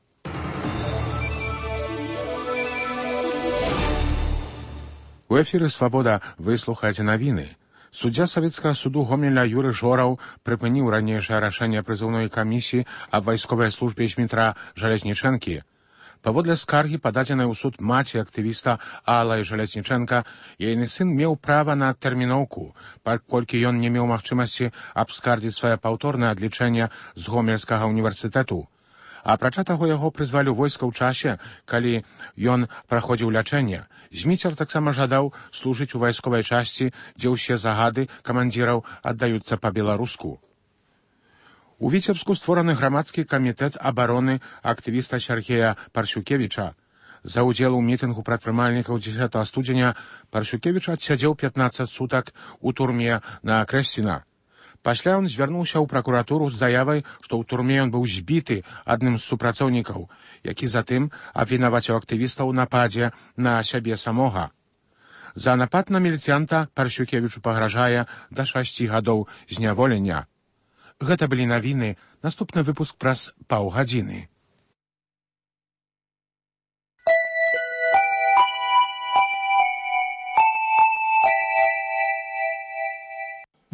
У эфіры «Свабода» вы слухаеце навіны. Суддзя Савецкага суду Гомеля Юры Жораў прыпыніў ранейшае рашэнне прызыўной камісіі аб вайсковай службе Змітра Жалезнічэнкі. Паводле скаргі, пададзенай у суд маці актывіста Аллай Жалезнічэнка, ейны сын меў права на тэрміноўку, паколькі ён не меў магчымасці абскардзіць сваё паўторнае адлічэнне з Гомельскага універсітэту. Апрача таго, яго прызвалі ў войска ў часе, калі ён праходзіў лячэнне. Зміцер таксама жадаў служыць у вайсковай часці, дзе ўсе загады камандзіраў аддаюцца па-беларуску. У Віцебску створаны грамадскі камітэт абароны актывіста Сергея Парсюкевіча. За ўдзел у мітынгу прадпрымальнікаў 10 студзеня Парсюкевіч адсядзеў 15 сутак у турме на Крэсціна. Пасля ён звярнуўся ў пракуратуру з заявай, што ў турме ён быў збіты адным з супрацоўнікаў, які затым абвінаваціў актывіста ў нападзе на сябе самога. За напад на міліцыянта Парсюкевічу пагражае да 6 гадоў зняволення. Гэта былі навіны, наступны выпуск праз паўгадзіны.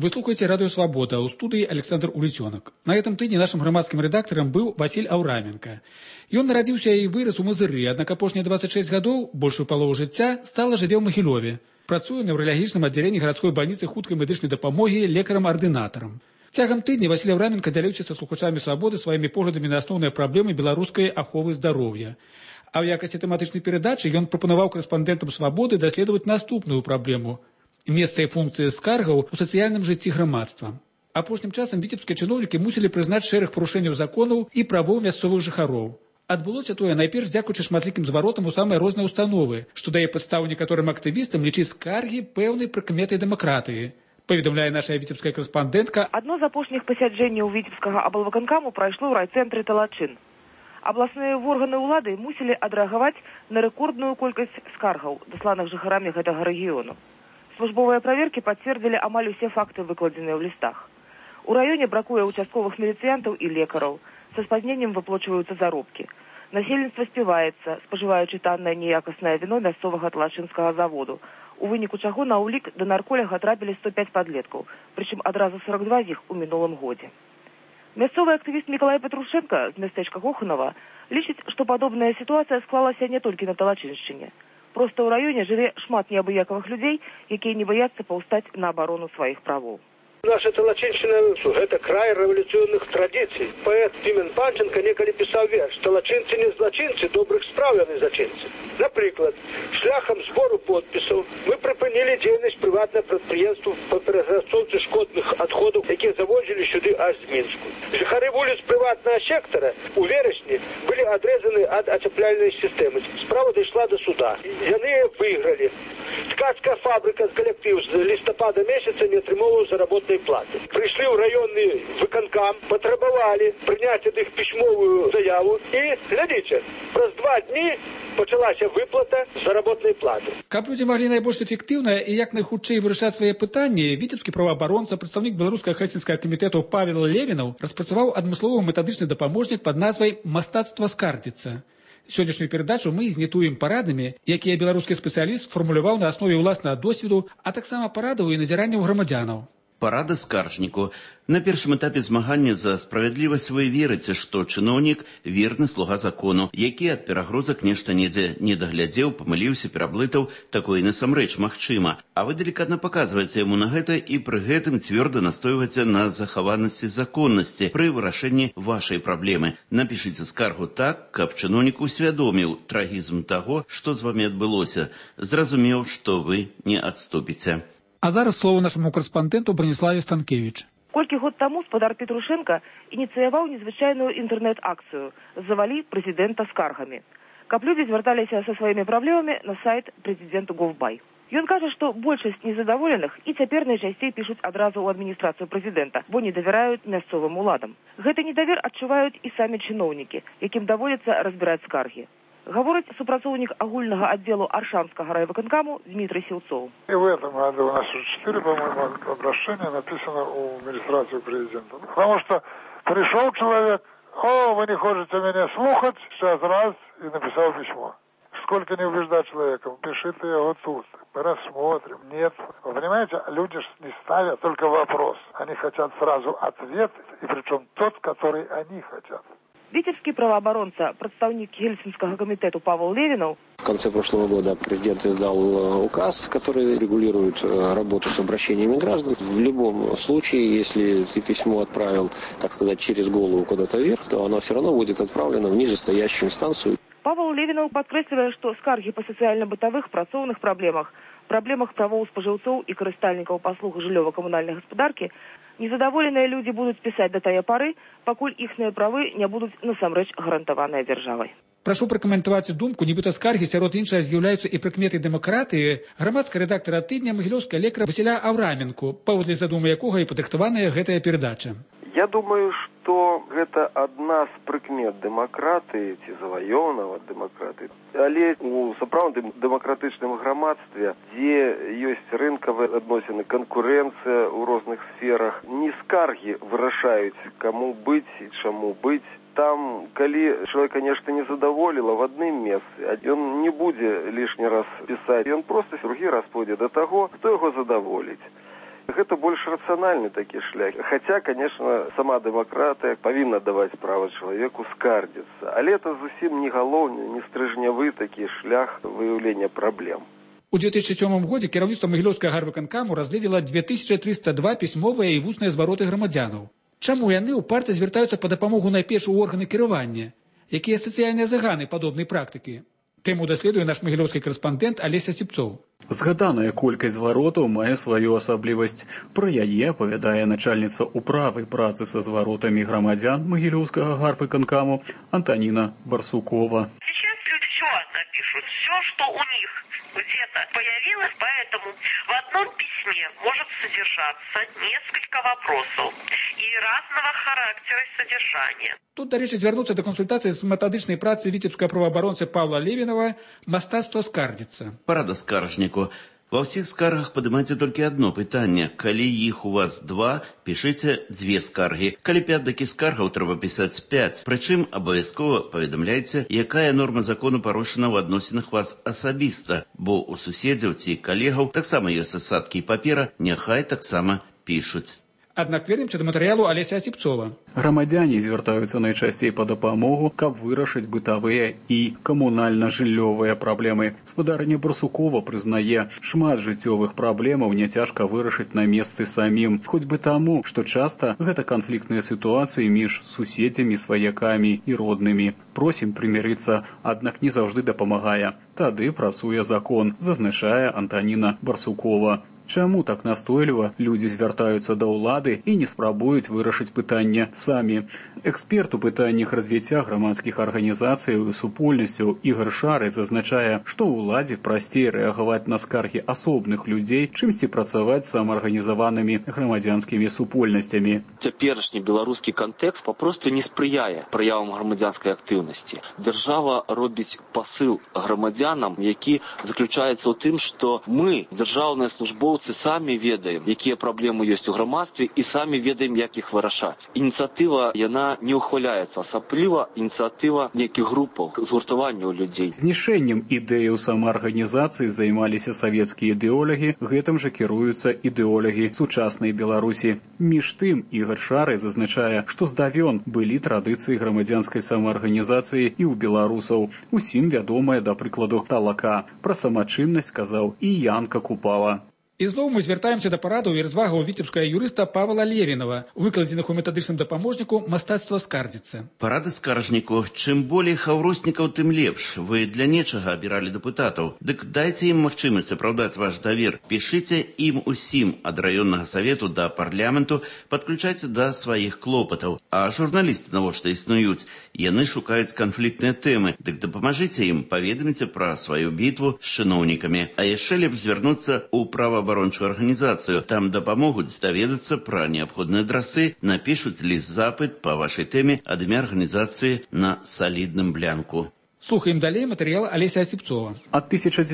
Вы слухаете радио «Свобода», у студии Александр Улетенок. На этом тыдні нашим грамадскім рэдактарам быў Васіль Аўраменка. Ён нарадзіўся і вырас у Мазыры, аднак апошнія 26 гадоў, большую палову жыцця, стала жыве ў Магілёве. Працуе на ўралягічным аддзяленні гарадской бальніцы хуткай медычнай дапамогі лекарам-ардынатарам. Цягам тыдня Васіль Аўраменка дзяліўся са слухачамі «Свабоды» сваімі поглядамі на асноўныя праблемы беларускай аховы здароўя. А ў якасці тэматычнай перадачы ён прапанаваў корэспандэнтам «Свабоды» даследаваць наступную праблему – месца і функцыі скаргаў у сацыяльным жыцці грамадства. Апошнім часам віцебскія чыноўнікі мусілі прызнаць шэраг парушэнняў законаў і правоў мясцовых жыхароў. Адбылося тое найперш дзякуючы шматлікім зваротам у самыя розныя установы, што дае падставу некаторым актывістам лічыць скаргі пэўнай прыкметай дэмакратыі. Паведамляе наша віцебская корэспандэнтка. Адно з апошніх пасяджэнняў віцебскага аблвыканкаму прайшло ў райцэнтры Талачин. Абласныя органы ўлады мусілі адрэагаваць на рэкордную колькасць скаргаў, дасланых жыхарамі гэтага рэгіёну. Службовыя праверкі пацвердзілі амаль усе факты, выкладзеныя ў лістах. У раёне бракуе участковых міліцыянтаў і лекараў. Са спазненнем выплачваюцца заробкі. Насельніцтва співаецца, спажываючы таннае неякаснае віно мясцовага талачынскага заводу, у выніку чаго на ўлік да нарколяга трапілі 105 падлеткаў, прычым адразу 42 з іх у мінулым годзе. Мясцовы актывіст Мікалай Петрушенко з мястэчка Гоханова лічыць, што падобная сітуацыя склалася не толькі на Талачыншчыне. Проста ў раёне жыве шмат неабыякавых людзей, якія не баяцца паўстаць на абарону сваіх правоў. Наша Талачыншчына – гэта край рэвалюцыйных традыцый. Паэт Пімен Панченко некалі пісаў верш «Талачынцы не злачынцы, добрых спраў яны зачынцы». Напрыклад, шляхам збору подпісаў мы прыпынілі дзейнасць прыватных прадпрыемстваў па пераграцоўцы шкодных адходаў, якія завозілі сюды аж з Мінску. Жыхары вуліц прыватнага сектара у верасні былі адрэзаны ад ацяпляльнай сістэмы. Справа дайшла да суда. Яны выйгралі. Ткацкая фабрыка з калектыў з лістапада месяца не атрымоўвала заработнай платы. Прыйшлі ў раённы выканкам, патрабавалі прыняць ад іх пісьмовую заяву і, глядзіце, праз 2 дні пачалася выплата заработнай платы. Каб людзі маглі найбольш эфектыўна і як найхутчэй вырашаць свае пытанні, віцебскі праваабаронца, прадстаўнік беларускага хельсінскага камітэту Павел Левінаў распрацаваў адмысловы метадычны дапаможнік пад назвай «Мастацтва скардзіцца». Сённяшнюю перадачу мы знітуем парадамі, якія беларускі спецыяліст фармуляваў на аснове ўласнага досведу, а таксама парадаў і назіранняў грамадзянаў. Парада скаржніку. На першым этапе змагання за справядлівасць вы верыце, што чыноўнік верны слуга закону, які ад перагрозак нешта недзе не даглядзеў, памыліўся, пераблытаў, такое насамрэч магчыма. А вы далікатна паказваеце яму на гэта і пры гэтым цвёрда настойваеце на захаванасці законнасці пры вырашэнні вашай праблемы. Напішыце скаргу так, каб чыноўнік усвядоміў трагізм таго, што з вамі адбылося, зразумеў, што вы не адступіце. А зараз слово нашаму корэспандэнту Браніславе Станкевіч. Колькі год таму спадар Петрушенко ініцыяваў незвычайную інтэрнэт-акцыю «Завалі прэзідэнта скаргамі», каб людзі звярталіся са сваімі праблемамі на сайт прэзідэнту Говбай. Ён кажа, што большасць незадаволеных і цяпер найчасцей пішуць адразу ў адміністрацыю прэзідэнта, бо не давяраюць мясцовым уладам. Гэты недавер адчуваюць і самі чыноўнікі, якім даводзіцца разбіраць скаргі. Говорит супрацоўнік агульнага отделу Аршанского райвыканкаму Дмитрий Силцов. И в этом году у нас уже 4, по-моему, обращения написано у администрации президента. Потому что пришел человек, вы не хотите меня слухать, сейчас раз, и написал письмо. Сколько не убеждать человека, пиши ты его тут, мы рассмотрим. Нет. Вы понимаете, люди не ставят только вопрос. Они хотят сразу ответ, и причем тот, который они хотят. Витебский правооборонца, представник Хельсинского комитета Павел Левинов. В конце прошлого года президент издал указ, который регулирует работу с обращениями граждан. В любом случае, если ты письмо отправил, так сказать, через голову куда-то вверх, то оно все равно будет отправлено в нижестоящую инстанцию. Павел Левинов падкрэслівае, што скаргі па сацыяльна-бытавых працоўных праблемах правоў спажыўцоў і карыстальнікаў паслуг жыллёва-камунальнай гаспадаркі незадаволеныя людзі будуць пісаць да тае пары, пакуль іхныя правы не будуць насамрэч гарантаваныя дзяржавай. Прашу пракаментаваць думку, нібыта скаргі сярод іншага з'яўляюцца і прыкметай дэмакратыі грамадскага рэдактара тыдня магілёўскага лекара Васіля Аўраменку, паводле задумы якога і падрыхтаваная гэтая перадача. Я думаю, што гэта адна з прыкмет дэмакратыі ці заваёўнага дэмакратыі. Але у сапраўдным дэмакратычным грамадстве, дзе ёсць рынкавыя адносіны, канкурэнцыя ў розных сферах, не скаргі вырашаюць, каму быць і чаму быць. Там, калі чалавека нешта не задаволіла в адным месцы, ён не будзе лішні раз пісаць, ён проста другі раз пойдзе да таго, хто яго задаволіць. Гэта больш рацыянальны такі шлях. Хаця, конечно, сама дэмакратыя павінна даваць права чалавеку скардзіцца. Але это зусім не галоўны, не стрыжнявы такі шлях выяўлення праблем. У 2007 годзе кіраўніцтва Магілёўскага гарвыканкаму разгледзела 2302 пісьмовыя і вусныя звароты грамадзянаў. Чаму яны ўпарта звяртаюцца па дапамогу найперш у органы кіравання? Якія сацыяльныя заганы падобнай практыкі? Тэму даследуе наш магілёўскі карэспандэнт Алеся Сіпцоў. Згаданая колькасць зваротаў мае сваю асаблівасць. Пра яе апавядае начальніца управы працы са зваротамі грамадзян Магілёўскага гарвыканкаму Антоніна Барсукова. Сейчас люди все напишут, все, что у них где-то появилось, поэтому в одном письме может содержаться несколько вопросов и разного характера и содержания. Тут, дарэчы, звярнуцца да кансультацыі з метадычнай працы віцебскага праваабаронцы Паўла Левінава «Мастацтва скардзіцца». Парада скаржніку. Ва ўсіх скаргах падымаецца толькі адно пытанне. Калі іх у вас 2, пішыце 2 скаргі. Калі 5 такі скаргаў, трэба пісаць 5. Прычым абавязкова паведамляйце, якая норма закону парушана ў адносінах вас асабіста, бо у суседзяў ці калегаў таксама ёсць асадкі і папера, няхай таксама пішуць. Аднак вернемся да матэрыялу Алеся Сіпцова. Грамадзяне звяртаюцца найчасцей па дапамогу, каб вырашыць бытавыя і камунальна-жыллёвыя праблемы. Спадарня Барсукова прызнае, шмат жыццёвых праблемаў няцяжка вырашыць на месцы самім, хоць бы таму, што часта гэта канфліктныя сітуацыі між суседзямі, сваякамі і роднымі. Просім прымірыцца, аднак не заўжды дапамагае. Тады працуе закон, зазначае Антоніна Барсукова. Чаму так настойліва людзі звяртаюцца да ўлады і не спрабуюць вырашыць пытанне самі? Эксперт у пытаннях развіцця грамадскіх арганізацый і супольнасцяў Ігор Шары зазначае, што ўладзе прасцей рэагаваць на скаргі асобных людзей, чымсьці працаваць з самаарганізаванымі грамадзянскімі супольнасцямі. Цяперашні беларускі кантэкст папросту не спрыяе праявам грамадзянскай актыўнасці. Дзяржава робіць пасыл грамадзянам, які заключаецца ў тым, што мы, дзяржаўныя службоўцы, самі ведаем, якія праблемы ёсць у грамадстве і самі ведаем, як іх вырашаць. Ініцыятыва, яна не ўхваляецца, асабліва ініцыятыва нейкіх групаў, згуртаванняў людзей. Знішэннем ідэяў самаарганізацыі займаліся савецкія ідэолагі, гэтым жа кіруюцца ідэолагі сучаснай Беларусі. Між тым, Ігор Шары зазначае, што здавён былі традыцыі грамадзянскай самаарганізацыі і ў беларусаў. Усім вядомая, да прыкладу, талака. Пра самачыннасць сказаў і Янка Купала. І зноў мы звяртаемся да парадаў і развагаў віцебскага юрыста Павла Левінава, выкладзеных у метадычным дапаможніку «Мастацтва скардзіцца». Парады скаржніку. Чым болей хаўроснікаў, тым лепш. Вы для нечага абіралі дэпутатаў. Дык дайце ім магчымасць апраўдаць ваш давер. Пішыце ім усім ад раённага савету да парламенту, падключайце да сваіх клопатаў. А журналісты навошта існуюць? Яны шукаюць канфліктныя тэмы. Дык дапамажыце ім, паведаміце пра сваю бітву з чыноўнікамі. А яшчэ лепш звярнуцца ў праваабарончую арганізацыю. Там дапамогуць даведацца пра неабходныя адрасы, напішуць ліст-запыт па вашай тэме ад імя арганізацыі на салідным блянку. Слухаем далей матэрыял Алеся Сіпцова. Ад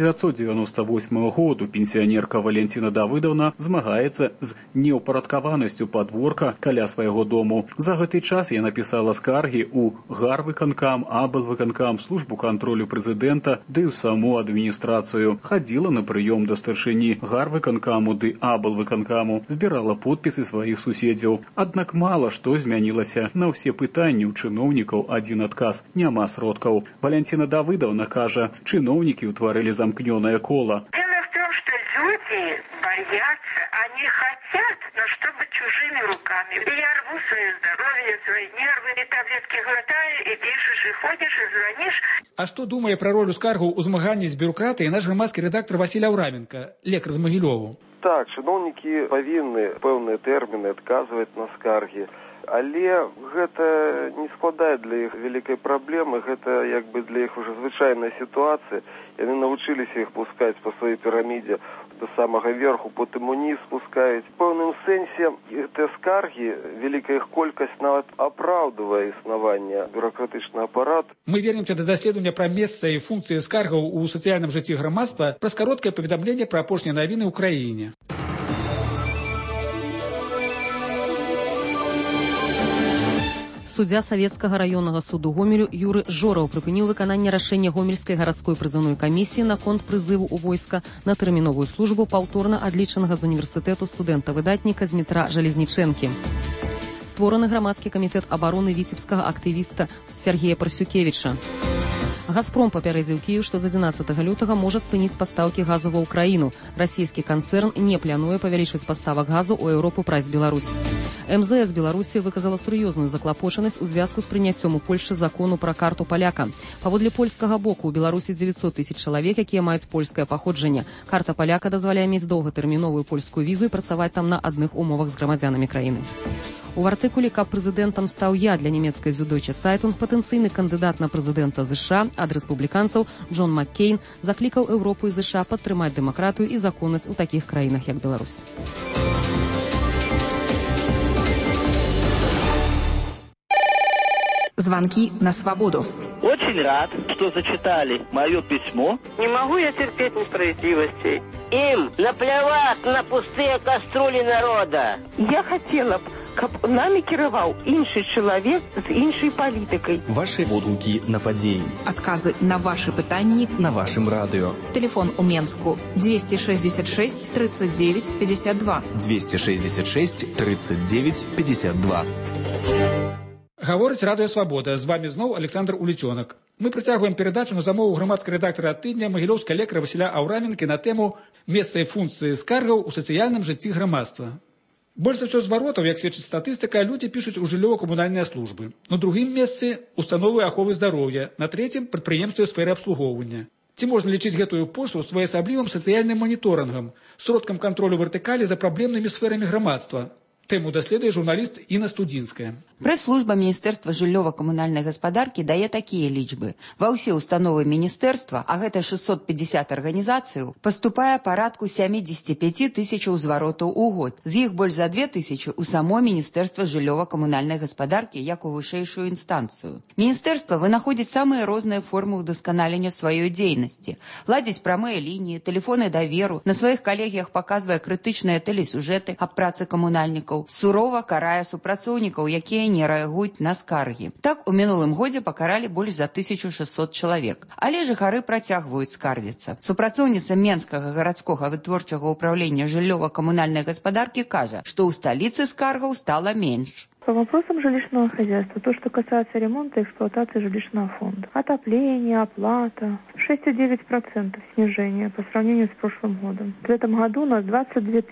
1998 году пенсіянерка Валентина Давыдовна змагаецца з неўпарадкаванасцю падворка каля свайго дому. За гэты час я напісала скаргі ў гарвыканкам, аблвыканкам, службу кантролю прэзідэнта, ды ў саму адміністрацыю. Хадзіла на прыём да старшыні гарвыканкаму ды аблвыканкаму, збірала подпісы сваіх суседзяў. Аднак мала што змянілася. На ўсе пытанні ў чыноўнікаў адзін адказ: няма сродкаў. Валентина Давыдовна кажа, чыноўнікі ўтварылі замкнёнае кола. Дело в том, что люди боятся, они хотят, но чтобы чужими руками. Я рву свое здоровье, свои нервы, и таблетки глотаю, и пишешь, и ходишь, и звонишь. А што думае пра ролю скаргаў у змаганні з бюрократыяй наш грамадскі рэдактар Васіль Аўраменка, лекар з Магілёву? Так, чыноўнікі павінны пэўныя тэрміны адказваць на скаргі. Але гэта не складае для іх вялікай праблемы, гэта як бы для іх уже звычайная сітуацыя. Яны навучыліся іх пускаць па сваёй пірамідзе до самага верху, потым уніз спускаюць. У пэўным сэнсе гэтыя скаргі, вялікая іх колькасць нават апраўдвае існаванне бюракратычнага апарату. Мы вернемся да даследавання пра месца і функцыі скаргаў у сацыяльным жыцці грамадства праз кароткае паведамленне пра апошнія навіны ў краіне. Суддзя Савецкага раённага суду Гомелю Юры Жораў прыпыніў выкананне рашэння Гомельскай гарадской прызыўной камісіі наконт прызыву ў войска на тэрміновую службу паўторна адлічанага з універсітэту студэнта-выдатніка Змітра Жалезнічэнкі. Створаны грамадскі камітэт абароны віцебскага актывіста Сергея Парсюкевіча. «Газпром» папярэдзіў Кіеў, што з 11 лютага можа спыніць пастаўкі газу ва ўкраіну. Расійскі канцэрн не плануе павялічыць паставак газу ў Еўропу праз Беларусь. МЗС Беларусі выказала сур'ёзную заклапочанасць у звязку з прыняццём у Польшчы закону пра карту паляка. Паводле польскага боку, у Беларусі 900 000 чалавек, якія маюць польскае паходжанне. Карта паляка дазваляе мець доўгатэрміновую польскую візу і працаваць там на адных умовах з грамадзянамі краіны. У артыкуле «Каб прэзідэнтам стаў я» для нямецкай Süddeutsche Zeitung патэнцыйны кандыдат на прэзідэнта США ад рэспубліканцаў Джон Маккейн заклікаў Еўропу і США падтрымаць дэмакратыю і законнасць у такіх краінах, як Беларусь. Звонки на свободу. Очень рад, что зачитали мое письмо. Не могу я терпеть несправедливости. Им наплевать на пустые кастрюли народа. Я хотела б, каб нами кіраваў іншы чалавек з іншай палітыкай. Ваши водгукі на падзеі. Адказы на ваши пытанні на вашым радыё. Телефон у Менску 266 39 52. 266 39 52. Гаворыць радыё «Свабода». З вами зноў Александр Уліцёнак. Мы прыцягваем перадачу на замову грамадскага рэдактара тыдня магілёўскага лекара Васіля Аўраменкі на тэму месца і функцыі скаргаў у сацыяльным жыцці грамадства. Больш за ўсё зваротаў, як сведчыць статыстыка, людзі пішуць у жыллёва-камунальныя службы. На другім месцы установы аховы здароўя, на трэцім прадпрыемствы сферы абслугоўвання. Ці можна лічыць гэтую пошту своеасаблівым сацыяльным маніторынгам, сродкам кантролю вертыкалі за праблемнымі сферамі грамадства? Тэму даследуе журналіст Інна Студзінская. Прэс-служба Міністэрства жыллёва-камунальнай гаспадаркі дае такія лічбы. Ва ўсе установы міністэрства, а гэта 650 арганізацыяў, паступае парадку 75 000 зваротаў у год. З іх больш за 2000 у само Міністэрства жыллёва-камунальнай гаспадаркі як у вышэйшую інстанцыю. Міністэрства вынаходзіць самыя розныя формы ўдасканалення сваёй дзейнасці. Ладзіць прамыя лініі, тэлефоны даверу, на сваіх калегіях паказвае крытычныя тэлесюжэты аб працы камунальнікаў, сурова карае супрацоўнікаў, якія не рэагуюць на скаргі. Так, у мінулым годзе пакаралі больш за 1600 чалавек. Але жыхары працягваюць скардзіцца. Супрацоўніца Менскага гарадскога вытворчага ўправлення жыллёва-камунальнай гаспадаркі кажа, што ў сталіцы скаргаў стала менш. По вопросам жилищного хозяйства, то, что касается ремонта и эксплуатации жилищного фонда. Отопление, оплата. 6,9% снижения по сравнению с прошлым годом. В этом году у нас 22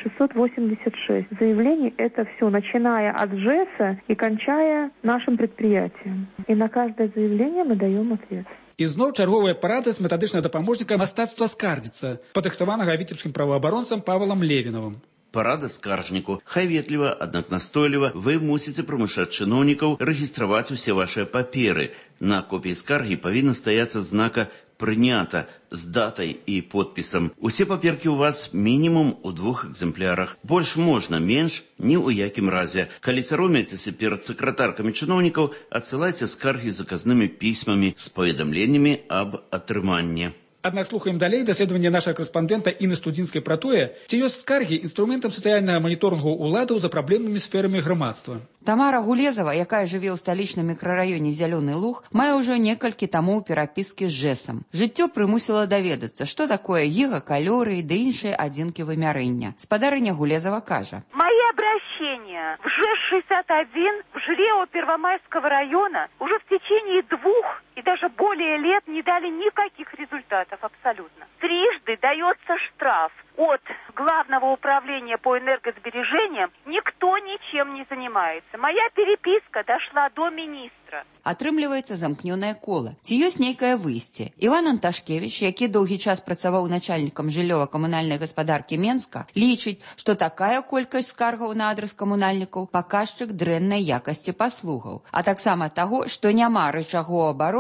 686 заявлений. Это все, начиная от ЖЭСа и кончая нашим предприятием. И на каждое заявление мы даем ответ. І зноў чарговая парада з метадычнага дапаможніка мастацтва скардзіцца, падрыхтаванага віцебскім праваабаронцам Павалам Левінавым. Парада скаржніку. Хай ветліва, аднак настойліва, вы мусіце прымушаць чыноўнікаў рэгістраваць усе вашыя паперы. На копіі скаргі павінна стаяцца знака «Прынята» з датай і подпісам. Усе паперкі ў вас мінімум у 2 экземплярах. Больш можна, менш ні ў якім разе. Калі саромеецеся перад сакратаркамі чыноўнікаў, адсылайце скаргі заказнымі пісьмамі з паведамленнямі аб атрыманні. Аднак слухаем далей даследаванне нашага корэспандэнта Інны Студзінскай пра тое, ці ёсць скаргі інструментам сацыяльнага маніторынгу ўладаў за праблемнымі сферамі грамадства. Тамара Гулезава, якая жыве ў сталічным мікрараёне Зялёны Луг, мае ўжо некалькі тамоў перапіскі з ЖЭСам. Жыццё прымусіла даведацца, што такое гігакалорыі ды іншыя адзінкі вымярэння. Спадарыня Гулезава кажа: «Мои обращения в ЖЭС-61 в ЖРЕО Первомайского района уже в течение 2 и даже более лет не дали никаких результатов абсолютно. Трижды дается штраф от Главного управления по энергосбережениям. Никто ничем не занимается. Моя переписка дошла до министра. Атрымліваецца замкнёнае кола. Ці ёсць нейкае выйсце? Іван Анташкевіч, які доўгі час працаваў начальнікам жыллёва-камунальнай гаспадаркі Менска, лічыць, што такая колькасць скаргаў на адрас камунальнікаў паказчык дрэннай якасці паслугаў, а таксама таго, што няма рычагу абароны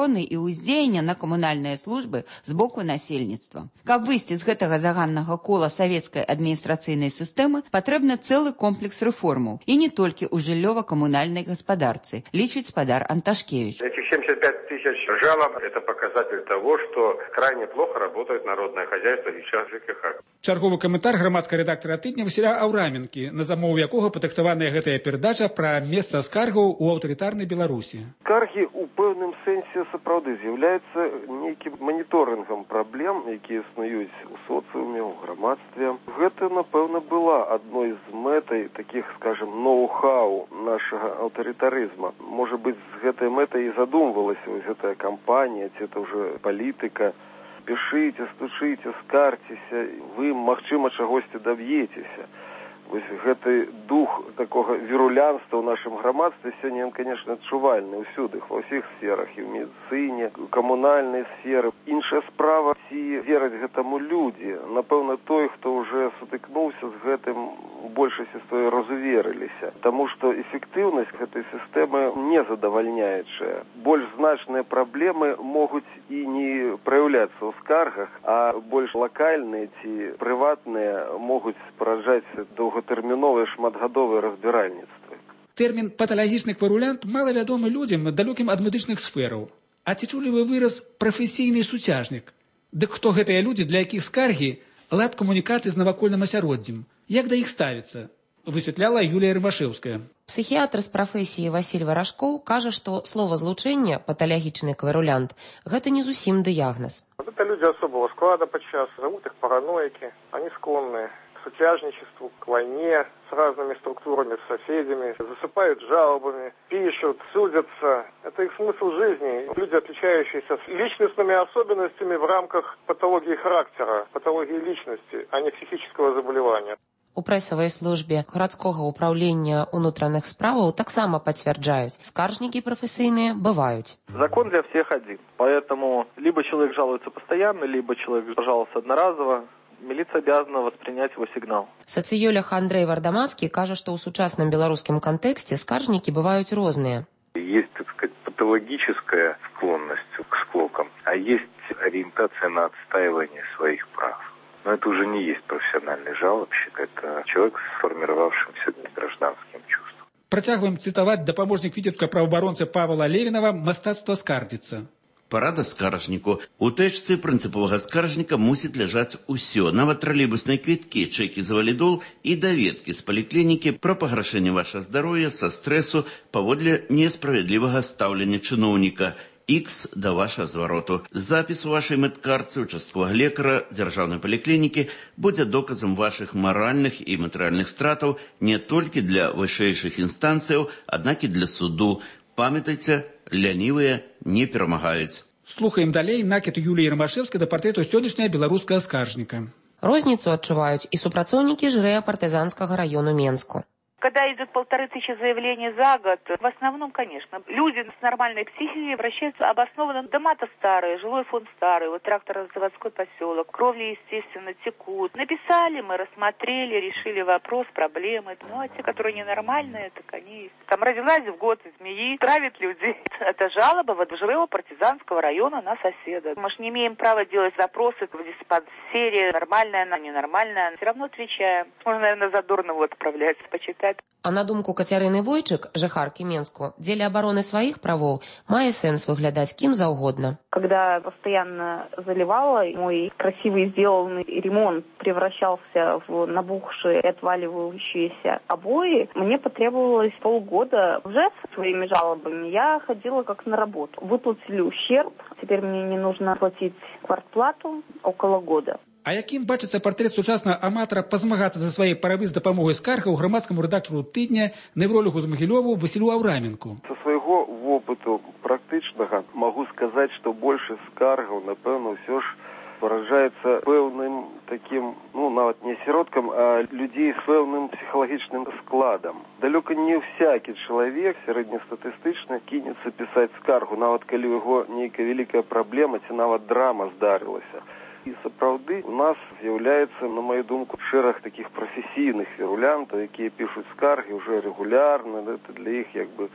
забароны і ўздзеяння на камунальныя службы з боку насельніцтва. Каб выйсці з гэтага заганнага кола савецкай адміністрацыйнай сістэмы, патрэбны цэлы комплекс рэформаў, і не толькі ў жыллёва-камунальнай гаспадарцы, лічыць спадар Анташкевич. Этих 75 тысяч жалоб – это показатель того, что крайне плохо работает народное хозяйство и ЖКХ. Чарговы каментар грамадскага рэдактара тыдня Васіля Аўраменкі, на замову якога падрыхтаваная гэтая перадача пра месца скаргаў у аўтарытарнай Беларусі. Скаргі ў пэўным сэнсе сапраўды з'яўляюцца нейкім маніторынгам праблем, якія існуюць у соцыуме, у грамадстве. Гэта, напэўна, была адной з мэтай такіх, скажем, ноу-хау нашага аўтарытарызма. Можа быць, з гэтай мэтай і задумвалася вось гэтая кампанія, ці это ўжо палітыка. Пішыце, стучыце, скарцеся, вы, магчыма, чагосьці даб'ецеся. Вось гэты дух такога вірулянства ў нашым грамадстве сёння ён, конечно, адчувальны ўсюды, ва ўсіх сферах, і ў медыцыне, у камунальнай сферы. Іншая справа, ці вераць гэтаму людзі. Напэўна, той, хто ўжо сутыкнуўся з гэтым, у большасці сваёй разуверыліся. Таму што эфектыўнасць гэтай сістэмы не задавальняючая. Больш значныя праблемы могуць і не праяўляцца ў скаргах, а больш лакальныя ці прыватныя могуць спараджаць доўгатэрміновыя шматгадовыя разбіральніцтвы. Тэрмін паталагічны кварулянт мала вядомы людзям, далёкім ад медычных сфераў. А ці чулі вы выраз прафесійны суцяжнік? Дык хто гэтыя людзі, для якіх скаргі лад камунікацыі з навакольным асяроддзем? Як да іх ставіцца? Высвятляла Юлія Рымашэўская. Псіхіатр з прафесіі Васіль Варашкоў кажа, што словазлучэнне паталагічны кварулянт гэта не зусім дыягназ. Это люди особого склада подчас, зовут их параноики, они склонны к сутяжничеству, к войне с разными структурами, с соседями, засыпают жалобами, пишут, судятся. Это их смысл жизни. Люди, отличающиеся личностными особенностями в рамках патологии характера, патологии личности, а не психического заболевания. У прэсавай службе гарадскога ўпраўлення ўнутраных справаў таксама пацвярджаюць, скаржнікі прафесійныя бываюць. Закон для всех один, поэтому либо человек жалуется постоянно, либо человек пожаловался одноразово. Милиция обязана воспринять его сигнал. Сацыёлог Андрей Вардамацкі кажа, што ў сучасным беларускім кантэксце скаржнікі бываюць розныя. Есть, так сказать, патологическая склонность к склокам, а есть ориентация на отстаивание своих прав. Но это уже не есть профессиональный жалобщик, это человек с сформировавшимся гражданским чувством. Працягваем цытаваць дапаможнік віцебска праваабаронцы Павла Левінава «Мастацтва скардзіцца». Парада скаржніку. У тэчцы прынцыповага скаржніка мусіць ляжаць усё, нават тралейбусныя квіткі, чэкі за валідол і даведкі з паліклінікі пра пагаршэнне ваша здароўя са стрэсу паводле несправядлівага стаўлення чыноўніка. Х да ваша звароту. Запіс у вашай медкартцы участковага лекара дзяржаўнай паліклінікі будзе доказам вашых маральных і матэрыяльных стратаў не толькі для вышэйшых інстанцыяў, аднак і для суду. Памятайце, лянівыя не перамагаюць. Слухаем далей накід Юліі Рымашэўскай да партрэту сённяшняга беларускага скаржніка. Розніцу адчуваюць і супрацоўнікі жырэя партызанскага раёну Менску. Когда идет 1500 заявлений за год, в основном, конечно, люди с нормальной психикой обращаются обоснованно. Дома-то старые, жилой фонд старый, вот тракторозаводской поселок, кровли, естественно, текут. Написали, мы рассмотрели, решили вопрос, проблемы. Ну, а те, которые ненормальные, так они... Там родилась в год змеи, травит людей. Это жалоба в Жрево-партизанского района на соседа. Мы же не имеем права делать запросы в диспансере, нормальная она, ненормальная. Все равно отвечаем. Можно, наверное, Задорнову отправлять, почитать. А на думку Кацярыны Войчык, жыхаркі Менску, дзеля абароны сваіх правоў мае сэнс выглядаць кім заўгодна. Когда постоянно заливала, мой красивый сделанный ремонт превращался в набухшие и отваливающиеся обои, мне потребовалось полгода. Уже со своими жалобами я ходила как на работу. Выплатили ущерб, теперь мне не нужно платить квартплату около года. А якім бачыцца партрэт сучаснага аматара пазмагацца за свае правы з дапамогай скаргаў грамадскаму рэдактару тыдня, неврологу з Магілёву Васілю Аўраменку? Со свайго вопыту практычнага магу сказаць, што большасць скаргаў, напэўна, ўсё ж параджаецца пэўным такім, нават не асяродкам, а людзей з пэўным псіхалагічным складам. Далёка не всякі чалавек сярэднестатыстычны кінецца пісаць скаргу, нават калі ў яго нейкая вялікая праблема ці нават драма здарылася. І сапраўды у нас з'яўляецца, на маю думку, шэраг такіх прафесійных вірулянтаў, якія пішуць скаргі ўжо рэгулярна, это для іх як бы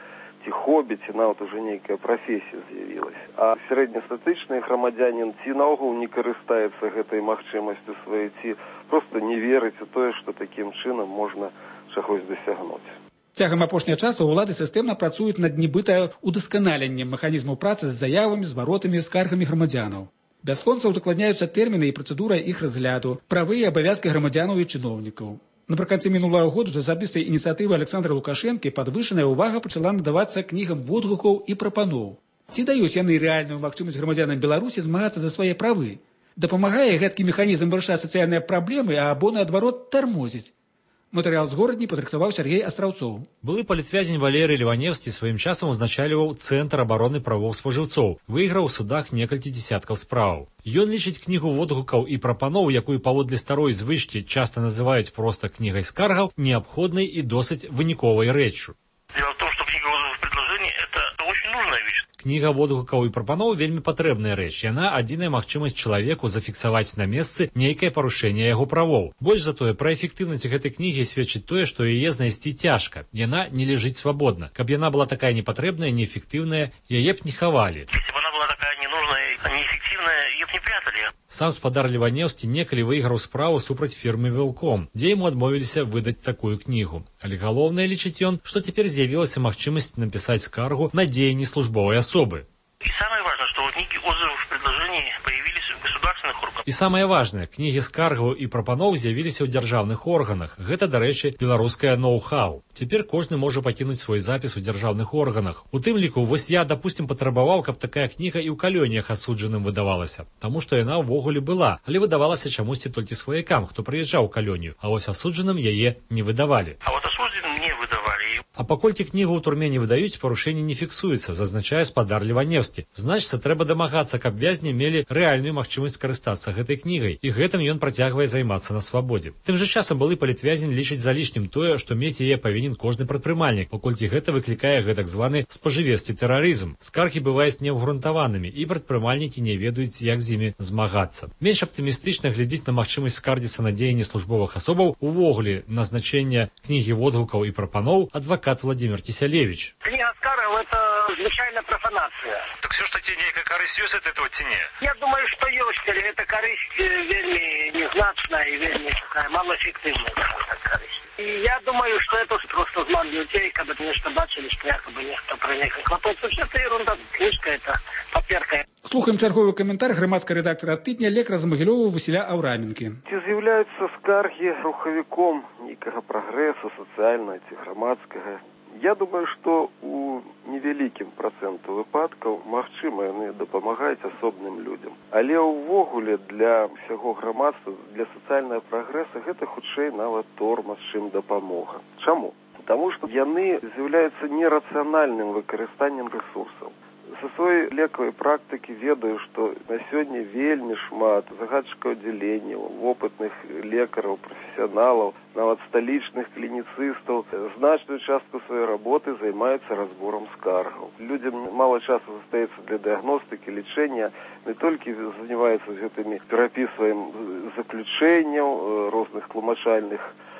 ці хобі, ці нават уже нейкая прафесія з'явілася. А сярэднестатычны грамадзянін ці наогул не карыстаецца гэтай магчымасцю сваёй, ці проста не верыць у тое, што такім чынам можна чагось дасягнуць. Цягам апошняга часу ўлады сістэмна працуюць над нібыта удасканаленнем механізмаў працы з заявамі, зваротамі, скаргамі грамадзянаў. Бясконца удакладняюцца тэрміны і працэдура іх разгляду, правы і абавязкі грамадзянаў і чыноўнікаў. Напрыканцы мінулага году за асабістай ініцыятывы Александра Лукашэнкі падвышаная ўвага пачала надавацца кнігам водгукаў і прапаноў. Ці даюць яны рэальную магчымасць грамадзянам Беларусі змагацца за свае правы? Дапамагае гэткі механізм вырашаць сацыяльныя праблемы, або, наадварот, тармозіць? Матэрыял з горадні падрыхтаваў Сергей Астраўцоў. Былы палітвязень Валерый Леваневскі сваім часам узначальваў Цэнтр абароны правоў спажыўцоў, выйграў у судах некалькі дзесяткаў справаў. Ён лічыць кнігу водгукаў і прапаноў, якую паводле старой звычкі часта называюць проста кнігай скаргаў, неабходнай і досыць выніковай рэччу. Дело в том, что книга отзывов предложений – это очень нужная вещь. Кніга водгукаў і прапаноў вельмі патрэбная рэч. Яна адзіная магчымасць чалавеку зафіксаваць на месцы нейкае парушэнне яго правоў. Больш за тое, пра эфектыўнасць гэтай кнігі сведчыць тое, што яе знайсці цяжка. Яна не ляжыць свабодна. Каб яна была такая непатрэбная, неэфектыўная, яе б не хавалі. Если бы она была такая ненужная, неэффективная, ее б не прятали. Сам спадар Леваневскі некалі выйграў справу супраць фірмы «Велком», дзе яму адмовіліся выдаць такую кнігу. Але галоўнае, лічыць ён, што цяпер з'явілася магчымасць напісаць скаргу на дзеянні службовай асобы. И самое важное, что книги отзывов предложений появились в государственных органах. І самае важнае, кнігі скаргаў і прапаноў з'явіліся ў дзяржаўных органах. Гэта, дарэчы, беларускае ноу-хау. Цяпер кожны можа пакінуць свой запіс у дзяржаўных органах. У тым ліку, вось я, дапусцім, патрабаваў, каб такая кніга і ў калоніях асуджаным выдавалася. Таму што яна ўвогуле была, але выдавалася чамусьці толькі сваякам, хто прыязджаў у калонію, а вось асуджаным яе не выдавалі. А вот осужденным не выдавали. А паколькі кнігу ў турме не выдаюць, парушэнне не фіксуецца, зазначае спадар Леваневскі. Значыцца, трэба дамагацца, каб вязні мелі рэальную магчымасць карыстацца гэтай кнігай, і гэтым ён працягвае займацца на свабодзе. Тым жа часам былы палітвязень лічыць за лішнім тое, што мець яе павінен кожны прадпрымальнік, паколькі гэта выклікае гэтак званы спажывецкі тэрарызм. Скаргі бываюць неабгрунтаванымі, і прадпрымальнікі не ведаюць, як з імі змагацца. Менш аптымістычна глядзіць на магчымасць скардзіцца на дзеянні службовых асобаў увогуле назначэння кнігі водгукаў і прапаноў адвакат Владимир Киселевич. Книга скаргов – это звычайная профанация. Так все ж таки некая корысть есть от этого ці не? Я думаю, что есть, але эта корысть вельми незначная и вельми такая малоэффективная корысть. И я думаю, что это просто зман людей, когда нечто бачили, что якобы нехто про них хлопается. Все это ерунда, книжка это паперка. Слухаем чарговы каментар грамадскага рэдактара тыдня лекара з Магілёва Васіля Аўраменкі. Ці з'яўляюцца скаргі рухавіком нейкага прагрэсу сацыяльнага ці грамадскага? Я думаю, што у невялікім працэнту выпадкаў магчыма яны дапамагаюць асобным людзям. Але ўвогуле для ўсяго грамадства, для сацыяльнага прагрэса гэта хутчэй нават тормаз, чым дапамога. Чаму? Таму што яны з'яўляюцца нерацыянальным выкарыстаннем рэсурсаў. Са сваёй лекавай практыкі ведаю, што на сёння вельмі шмат загадчыкаў аддзяленняў, вопытных лекараў, прафесіяналаў, нават сталічных клініцыстаў значную частку сваёй работы займаюцца разбором скаргаў. Людзям мала часу застаецца для дыягностыкі, лечэння, не толькі занимаюцца з гэтымі перапісваем заключэнняў, розных тлумачальных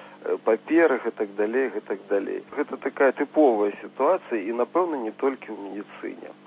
паперах і так далей, і так далей. Гэта такая тыповая сітуацыя і, напэўна, не толькі ў медыцыне.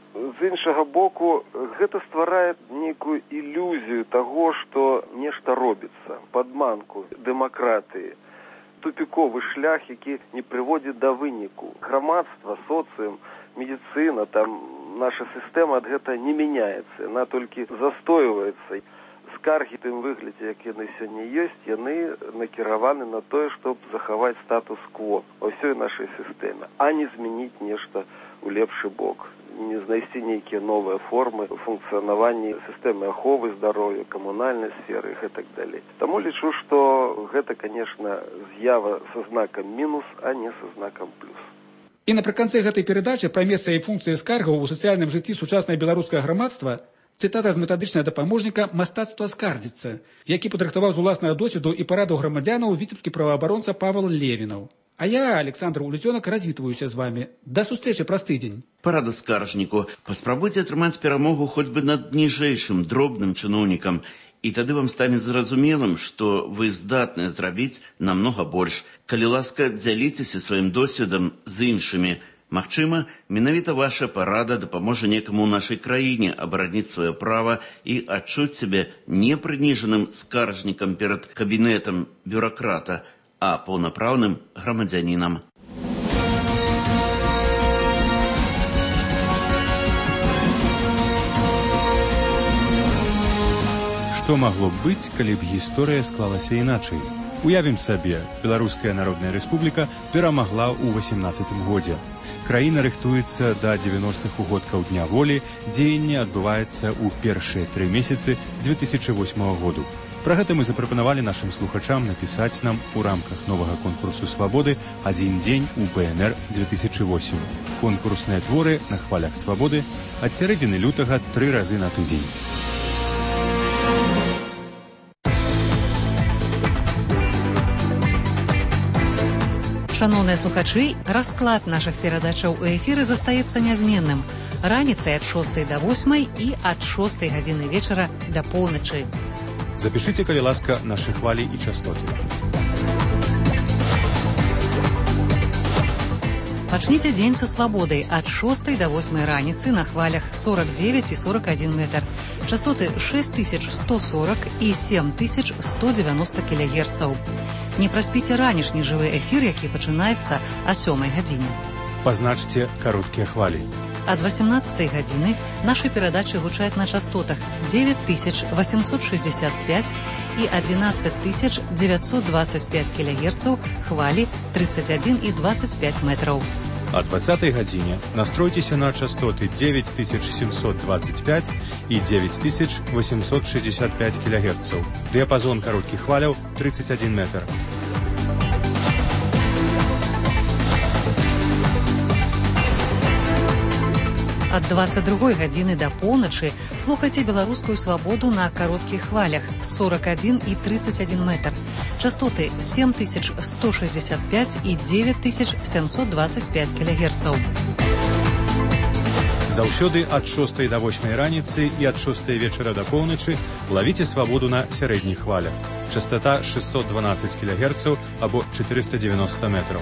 З іншага боку, гэта стварае нейкую ілюзію таго, што нешта робіцца, падманку дэмакратыі, тупіковы шлях, які не прыводзіць да выніку. Грамадства, соцыум, медыцына, там наша сістэма ад гэта не мяняецца, яна толькі застойваецца. Скаргі тым выглядзе, як яны сёння ёсць, яны накіраваны на тое, чтобы захаваць статус-кво ва ўсёй нашай сістэме, а не змяніць нешта ў лепшы бок, не знайсці нейкія новыя формы функцыянавання сістэмы аховы здароўя, камунальнай сферы і гэтак далей. Таму лічу, што гэта, конечно, з'ява са знакам мінус, а не са знакам плюс. І напрыканцы гэтай перадачы пра месца і функцыі скаргаў у сацыяльным жыцці сучаснае беларускага грамадства цытата з метадычнага дапаможніка «Мастацтва скардзіцца», які падрыхтаваў з уласнага досведу і парадаў грамадзянаў віцебскі праваабаронца Павел Левінаў. А я, Александр Улюцёнак, развітваюся з вами. Да сустрэчы праз тыдзень. Парада скаржніку. Паспрабуйце атрымаць перамогу хоць бы над ніжэйшым, дробным чыноўнікам, і тады вам стане зразумелым, што вы здатныя зрабіць намнога больш. Калі ласка, дзяліцеся сваім досведам з іншымі. Магчыма, менавіта ваша парада дапаможа некаму ў нашай краіне абараніць сваё права і адчуць сябе не прыніжаным скаржнікам перад кабінетам бюракрата, а паўнапраўным грамадзянінам. Што магло б быць, калі б гісторыя склалася іначай? Уявім сабе, Беларуская Народная Рэспубліка перамагла ў 18-м годзе. Краіна рыхтуецца да 90-х угодкаў Дня волі, дзеянне адбываецца ў першыя 3 месяцы 2008 году. Пра гэта мы запрапанавалі нашым слухачам напісаць нам у рамках новага конкурсу «Свабоды» «Адзін дзень у БНР 2008». Конкурсныя творы на хвалях свабоды ад сярэдзіны лютага 3 разы на тыдзень. Шановныя слухачы, расклад нашых перадачаў у эфіры застаецца нязменным. Раніцай ад 6 до 8 і ад 6 гадзіны вечара да поўначы. Запішыце, калі ласка, нашы хвалі і частоты. Пачніце дзень са свабодай ад 6 до 8 раніцы на хвалях 49 і 41 метр. Частоты 6140 і 7190 кГц. Не праспіце ранішні жывы эфір, які пачынаецца о 7 гадзіне. Пазначце кароткія хвалі. Ад 18 гадзіны нашы перадачы гучаць на частотах 9865 і 11925 кГц, хвалі 31 і 25 метраў. А 20 гадзіне настройцеся на частоты 9725 і 9865 кГц. Дыяпазон кароткіх хваляў 31 метр. Ад 22 гадзіны да поўначы слухайце беларускую свабоду на кароткіх хвалях 41 і 31 метр. Частоты 7165 і 9725 кГц. Заўсёды ад 6 до 8 раніцы і ад 6 вечара да поўначы лавіце свабоду на сярэдніх хвалях. Частота 612 кГц або 490 метраў.